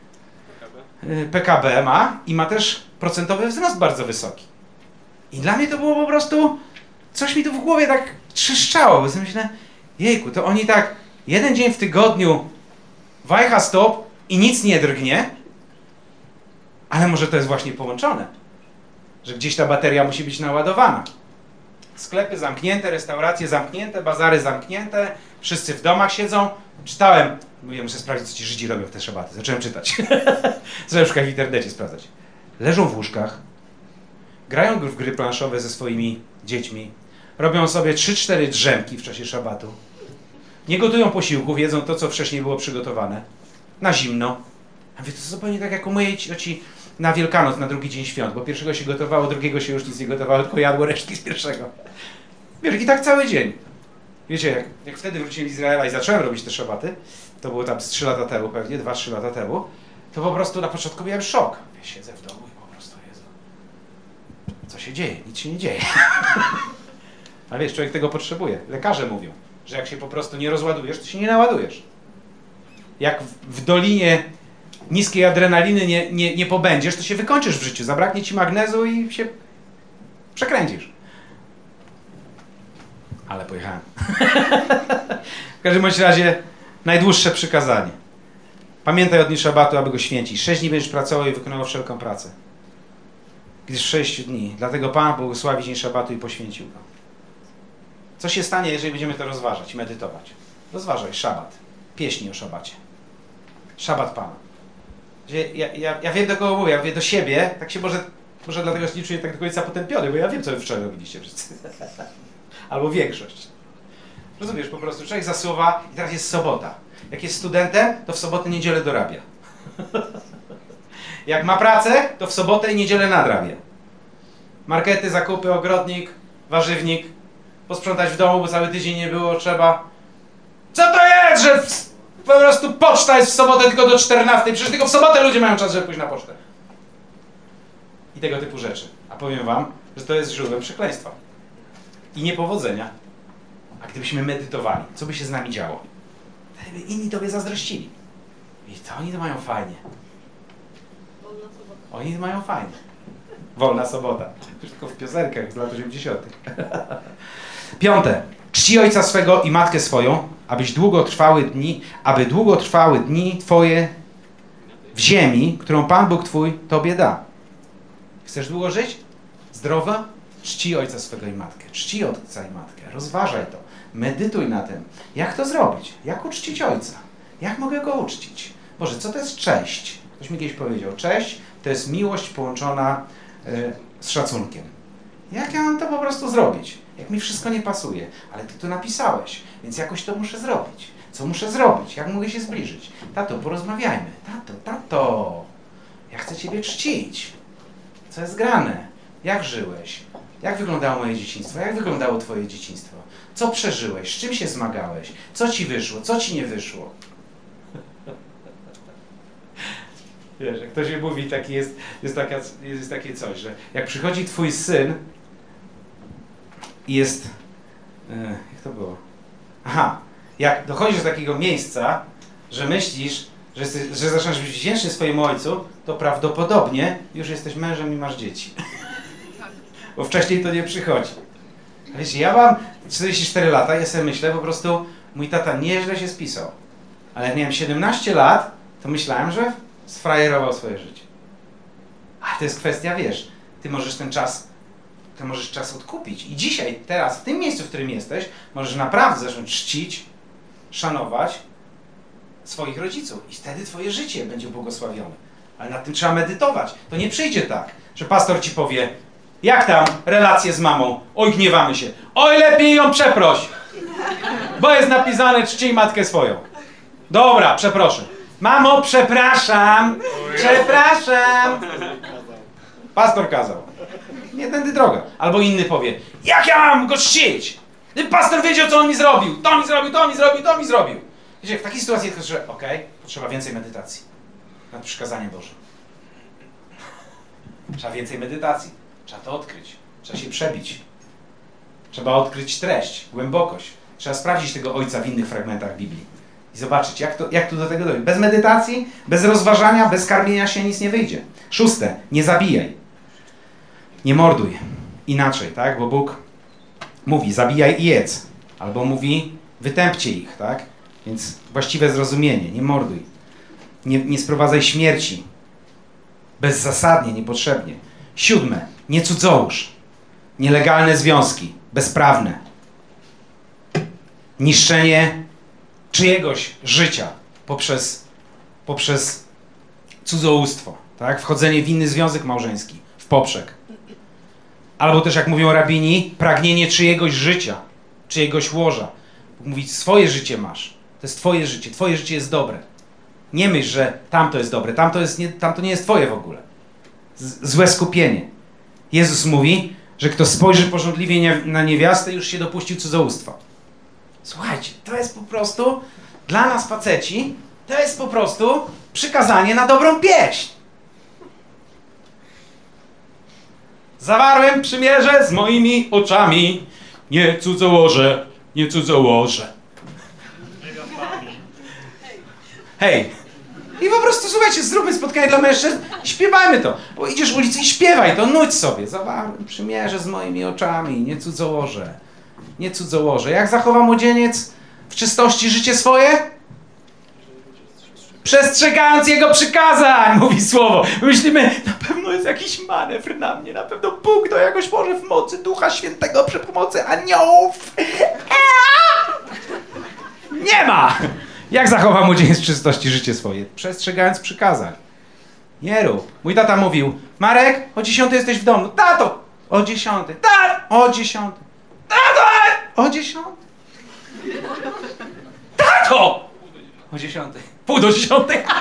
PKB ma i ma też procentowy wzrost bardzo wysoki. I dla mnie to było po prostu, coś mi tu w głowie tak trzeszczało, bo sobie myślę, jejku, to oni tak 1 dzień w tygodniu wajcha stop i nic nie drgnie, ale może to jest właśnie połączone, że gdzieś ta bateria musi być naładowana. Sklepy zamknięte, restauracje zamknięte, bazary zamknięte, wszyscy w domach siedzą. Czytałem, mówię, muszę sprawdzić, co ci Żydzi robią w te szabaty. Zacząłem czytać. Zacząłem szukać w internecie, sprawdzać. Leżą w łóżkach, grają w gry planszowe ze swoimi dziećmi, robią sobie 3-4 drzemki w czasie szabatu, nie gotują posiłków, jedzą to, co wcześniej było przygotowane, na zimno. A mówię, to zupełnie tak jak u mojej cioci na Wielkanoc, na drugi dzień świąt, bo pierwszego się gotowało, drugiego się już nic nie gotowało, tylko jadło resztki z pierwszego. Wiesz, i tak cały dzień. Wiecie, jak wtedy wróciłem z Izraela i zacząłem robić te szabaty, to było tam z 3 lata temu pewnie, 2-3 lata temu, to po prostu na początku miałem szok. Ja siedzę w domu i po prostu, Jezu, co się dzieje? Nic się nie dzieje. A wiesz, człowiek tego potrzebuje. Lekarze mówią, że jak się po prostu nie rozładujesz, to się nie naładujesz. Jak w dolinie niskiej adrenaliny nie pobędziesz, to się wykończysz w życiu. Zabraknie ci magnezu i się przekręcisz. Ale pojechałem. W każdym bądź razie najdłuższe przykazanie. Pamiętaj o dniu szabatu, aby go święcić. 6 dni będziesz pracował i wykonywał wszelką pracę. Gdyż 6 dni. Dlatego Pan błogosławi dzień szabatu i poświęcił go. Co się stanie, jeżeli będziemy to rozważać, medytować? Rozważaj szabat. Pieśni o szabacie. Szabat Pana. Ja wiem, do kogo mówię, ja mówię do siebie, tak się może dlatego się nie czuję tak do końca potępiony, bo ja wiem, co wy wczoraj robiliście wszyscy. Albo większość. Rozumiesz, po prostu człowiek zasuwa i teraz jest sobota. Jak jest studentem, to w sobotę, niedzielę dorabia. Jak ma pracę, to w sobotę i niedzielę nadrabia. Markety, zakupy, ogrodnik, warzywnik, posprzątać w domu, bo cały tydzień nie było, trzeba. Co to jest, że po prostu poczta jest w sobotę tylko do 14? Przecież tylko w sobotę ludzie mają czas, żeby pójść na pocztę. I tego typu rzeczy. A powiem wam, że to jest źródłem przekleństwa. I niepowodzenia. A gdybyśmy medytowali, co by się z nami działo? Gdyby inni tobie zazdrościli. I to oni to mają fajnie. Oni to mają fajnie. Wolna sobota. Tylko w piosenkach z lat 80. 5. Czci ojca swego i matkę swoją, aby długo trwały dni twoje w ziemi, którą Pan Bóg twój tobie da. Chcesz długo żyć? Zdrowa? Czci ojca swego i matkę. Czci ojca i matkę. Rozważaj to. Medytuj na tym. Jak to zrobić? Jak uczcić ojca? Jak mogę go uczcić? Boże, co to jest cześć? Ktoś mi kiedyś powiedział. Cześć to jest miłość połączona z szacunkiem. Jak ja mam to po prostu zrobić? Jak mi wszystko nie pasuje? Ale ty to napisałeś, więc jakoś to muszę zrobić. Co muszę zrobić? Jak mogę się zbliżyć? Tato, porozmawiajmy. Tato, ja chcę ciebie czcić. Co jest grane? Jak żyłeś? Jak wyglądało moje dzieciństwo? Jak wyglądało twoje dzieciństwo? Co przeżyłeś? Z czym się zmagałeś? Co ci wyszło? Co ci nie wyszło? Wiesz, jak ktoś mi mówi, jest takie coś, że jak przychodzi twój syn i jest... jak to było? Aha, jak dochodzisz do takiego miejsca, że myślisz, że zaczynasz być wdzięczny swojemu ojcu, to prawdopodobnie już jesteś mężem i masz dzieci. Bo wcześniej to nie przychodzi. Wiecie, ja mam 44 lata, ja sobie myślę, po prostu mój tata nieźle się spisał. Ale jak miałem 17 lat, to myślałem, że sfrajerował swoje życie. Ale to jest kwestia, wiesz, ty możesz czas odkupić. I dzisiaj, teraz, w tym miejscu, w którym jesteś, możesz naprawdę zacząć czcić, szanować swoich rodziców. I wtedy twoje życie będzie błogosławione. Ale nad tym trzeba medytować. To nie przyjdzie tak, że pastor ci powie: jak tam relacje z mamą? Oj, gniewamy się. Oj, lepiej ją przeproś. Bo jest napisane: czcij matkę swoją. Dobra, przeproszę. Mamo, przepraszam. Przepraszam. Pastor kazał. Nie tędy droga. Albo inny powie: jak ja mam go czcić? Pastor wiedział, co on mi zrobił. To mi zrobił, to mi zrobił, to mi zrobił. Wiecie, w takiej sytuacji jest, że potrzeba więcej medytacji nad przykazaniem Bożym. Trzeba więcej medytacji. Trzeba to odkryć. Trzeba się przebić. Trzeba odkryć treść, głębokość. Trzeba sprawdzić tego ojca w innych fragmentach Biblii. I zobaczyć, jak tu do tego dojść. Bez medytacji, bez rozważania, bez karmienia się nic nie wyjdzie. 6. Nie zabijaj. Nie morduj. Inaczej, tak? Bo Bóg mówi: zabijaj i jedz. Albo mówi: wytępcie ich, tak? Więc właściwe zrozumienie. Nie morduj. Nie sprowadzaj śmierci. Bezzasadnie, niepotrzebnie. 7. Nie cudzołóż. Nielegalne związki. Bezprawne. Niszczenie czyjegoś życia poprzez cudzołóstwo. Tak? Wchodzenie w inny związek małżeński. W poprzek. Albo też, jak mówią rabini, pragnienie czyjegoś życia. Czyjegoś łoża. Bóg mówi: swoje życie masz. To jest twoje życie. Twoje życie jest dobre. Nie myśl, że tamto jest dobre. Tamto nie jest twoje w ogóle. Złe skupienie. Jezus mówi, że kto spojrzy pożądliwie na niewiastę, już się dopuścił cudzołóstwa. Słuchajcie, to jest po prostu, dla nas faceci, to jest po prostu przykazanie na dobrą pieśń. Zawarłem przymierze z moimi oczami. Nie cudzołożę, nie cudzołożę. Hej. I po prostu, słuchajcie, zróbmy spotkanie dla mężczyzn i śpiewajmy to. Bo idziesz ulicą i śpiewaj to, nudź sobie. Zawarłem przymierze z moimi oczami, nie cudzołożę. Nie cudzołożę. Jak zachowa młodzieniec w czystości życie swoje? Przestrzegając jego przykazań, mówi słowo. Myślimy: na pewno jest jakiś manewr na mnie, na pewno Bóg to jakoś może w mocy Ducha Świętego przy pomocy aniołów. Nie ma! Jak zachowa młodzieniec w czystości życie swoje? Przestrzegając przykazań. Nie rób. Mój tata mówił, Marek, o 10 jesteś w domu. Tato! O 10. Tato! O 10. Tato! O 10. Tato! O 10. Pół do 10.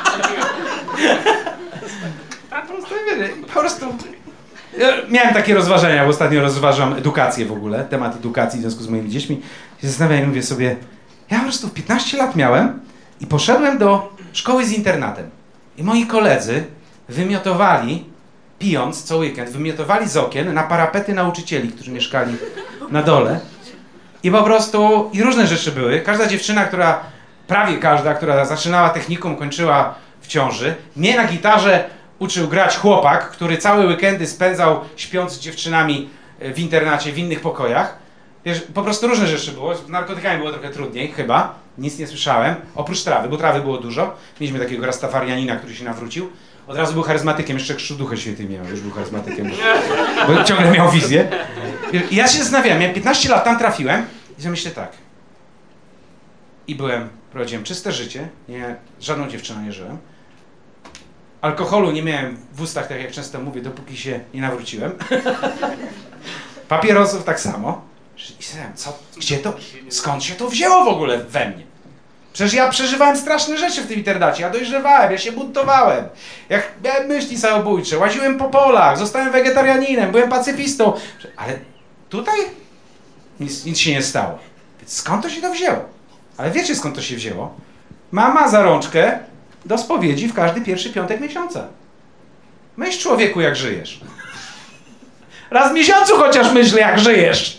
Po prostu... Ja miałem takie rozważania, bo ostatnio rozważam edukację w ogóle, temat edukacji w związku z moimi dziećmi. I zastanawiam, mówię sobie, ja po prostu 15 lat miałem i poszedłem do szkoły z internatem. I moi koledzy wymiotowali, pijąc co weekend, wymiotowali z okien na parapety nauczycieli, którzy mieszkali na dole. I po prostu, i różne rzeczy były. Każda dziewczyna, prawie każda, która zaczynała technikum, kończyła w ciąży. Mnie na gitarze uczył grać chłopak, który całe weekendy spędzał śpiąc z dziewczynami w internacie, w innych pokojach. Wiesz, po prostu różne rzeczy było. Z narkotykami było trochę trudniej, chyba. Nic nie słyszałem. Oprócz trawy, bo trawy było dużo. Mieliśmy takiego rastafarianina, który się nawrócił. Od razu był charyzmatykiem, jeszcze chrztu Ducha Świętego miał, już był charyzmatykiem, bo ciągle miał wizję. I ja się zastanawiałem, miałem 15 lat, tam trafiłem i myślę tak. I prowadziłem czyste życie, z żadną dziewczyną nie żyłem. Alkoholu nie miałem w ustach, tak jak często mówię, dopóki się nie nawróciłem. Papierosów tak samo. I sobie, skąd się to wzięło w ogóle we mnie? Przecież ja przeżywałem straszne rzeczy w tym internacie, ja dojrzewałem, ja się buntowałem. Jak miałem myśli samobójcze, łaziłem po polach, zostałem wegetarianinem, byłem pacyfistą. Ale tutaj nic się nie stało. Więc skąd to się to wzięło? Ale wiecie, skąd to się wzięło? Mama za rączkę do spowiedzi w każdy pierwszy piątek miesiąca. Myśl, człowieku, jak żyjesz. Raz w miesiącu chociaż myśl, jak żyjesz.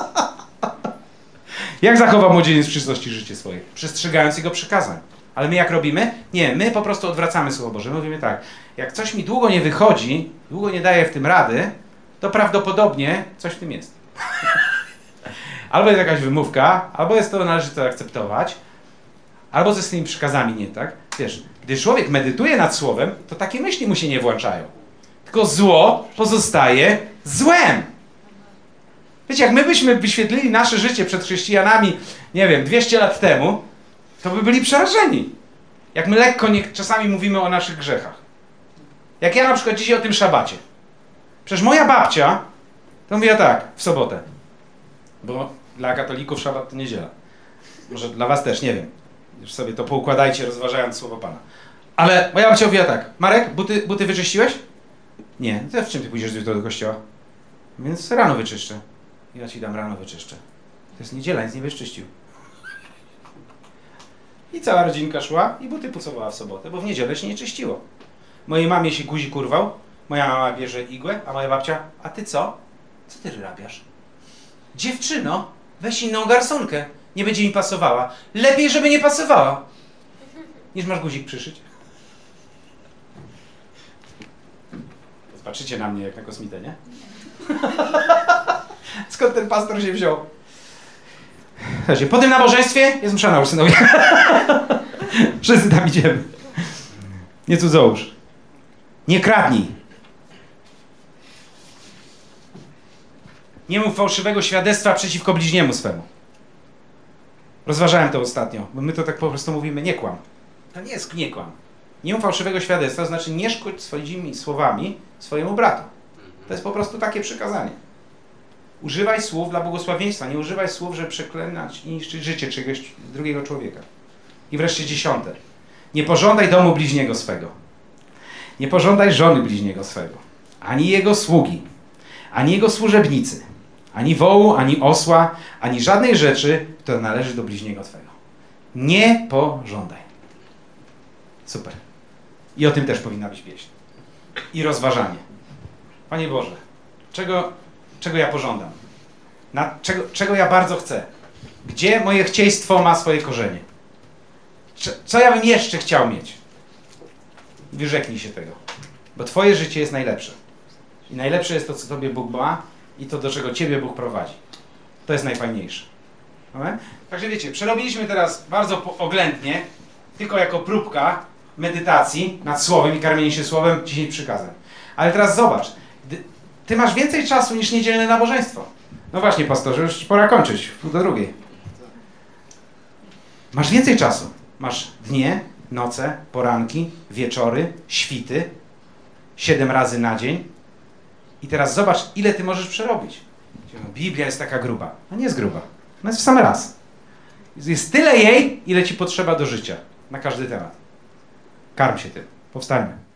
Jak zachowa młodzieniec w czystości życie swoje? Przestrzegając jego przykazań. Ale my jak robimy? Nie, my po prostu odwracamy Słowo Boże. My mówimy tak, jak coś mi długo nie wychodzi, długo nie daje w tym rady, to prawdopodobnie coś w tym jest. Albo jest jakaś wymówka, albo jest to, należy to akceptować, albo ze tymi przykazami nie tak. Wiesz, gdy człowiek medytuje nad Słowem, to takie myśli mu się nie włączają. Tylko zło pozostaje złem. Wiecie, jak my byśmy wyświetlili nasze życie przed chrześcijanami, nie wiem, 200 lat temu, to by byli przerażeni. Jak my lekko czasami mówimy o naszych grzechach. Jak ja na przykład dzisiaj o tym szabacie. Przecież moja babcia, to mówiła tak, w sobotę. Bo dla katolików szabat to niedziela. Może dla was też, nie wiem. Już sobie to poukładajcie, rozważając Słowo Pana. Ale moja babcia mówiła tak, Marek, buty wyczyściłeś? Nie. To w czym ty pójdziesz jutro do kościoła? Więc rano wyczyszczę. Ja ci dam, rano wyczyszczę. To jest niedziela, nic nie wyczyścił. I cała rodzinka szła i buty pucowała w sobotę, bo w niedzielę się nie czyściło. Mojej mamie się guzik urwał, moja mama bierze igłę, a moja babcia, a ty co? Co ty wyrabiasz? Dziewczyno, weź inną garsonkę, nie będzie mi pasowała. Lepiej, żeby nie pasowała, niż masz guzik przyszyć. Patrzycie na mnie jak na kosmitę, nie? Skąd ten pastor się wziął? Słuchajcie, po tym nabożeństwie jest msza na synowie. Wszyscy tam idziemy. Nie cudzołóż. Nie kradnij. Nie mów fałszywego świadectwa przeciwko bliźniemu swemu. Rozważałem to ostatnio, bo my to tak po prostu mówimy, nie kłam. To nie jest nie kłam. Nie mów fałszywego świadectwa, to znaczy nie szkodź swoimi słowami swojemu bratu. To jest po prostu takie przykazanie. Używaj słów dla błogosławieństwa, nie używaj słów, żeby przeklinać i niszczyć życie czegoś drugiego człowieka. I wreszcie 10. Nie pożądaj domu bliźniego swego. Nie pożądaj żony bliźniego swego. Ani jego sługi, ani jego służebnicy, ani wołu, ani osła, ani żadnej rzeczy, która należy do bliźniego twego. Nie pożądaj. Super. I o tym też powinna być pieśń. I rozważanie. Panie Boże, czego ja pożądam? Czego ja bardzo chcę? Gdzie moje chcieństwo ma swoje korzenie? Co ja bym jeszcze chciał mieć? Wyrzeknij się tego. Bo twoje życie jest najlepsze. I najlepsze jest to, co tobie Bóg ma i to, do czego ciebie Bóg prowadzi. To jest najfajniejsze. Amen? Także wiecie, przerobiliśmy teraz bardzo oględnie, tylko jako próbka medytacji nad Słowem i karmienie się Słowem 10 przykazań. Ale teraz zobacz, ty masz więcej czasu niż niedzielne nabożeństwo. No właśnie, pastorze, już pora kończyć, 1:30. Masz więcej czasu. Masz dnie, noce, poranki, wieczory, świty. 7 razy na dzień. I teraz zobacz, ile ty możesz przerobić. Biblia jest taka gruba. No nie jest gruba. Ona jest w sam raz. Jest tyle jej, ile ci potrzeba do życia. Na każdy temat. Karm się tym. Powstańmy.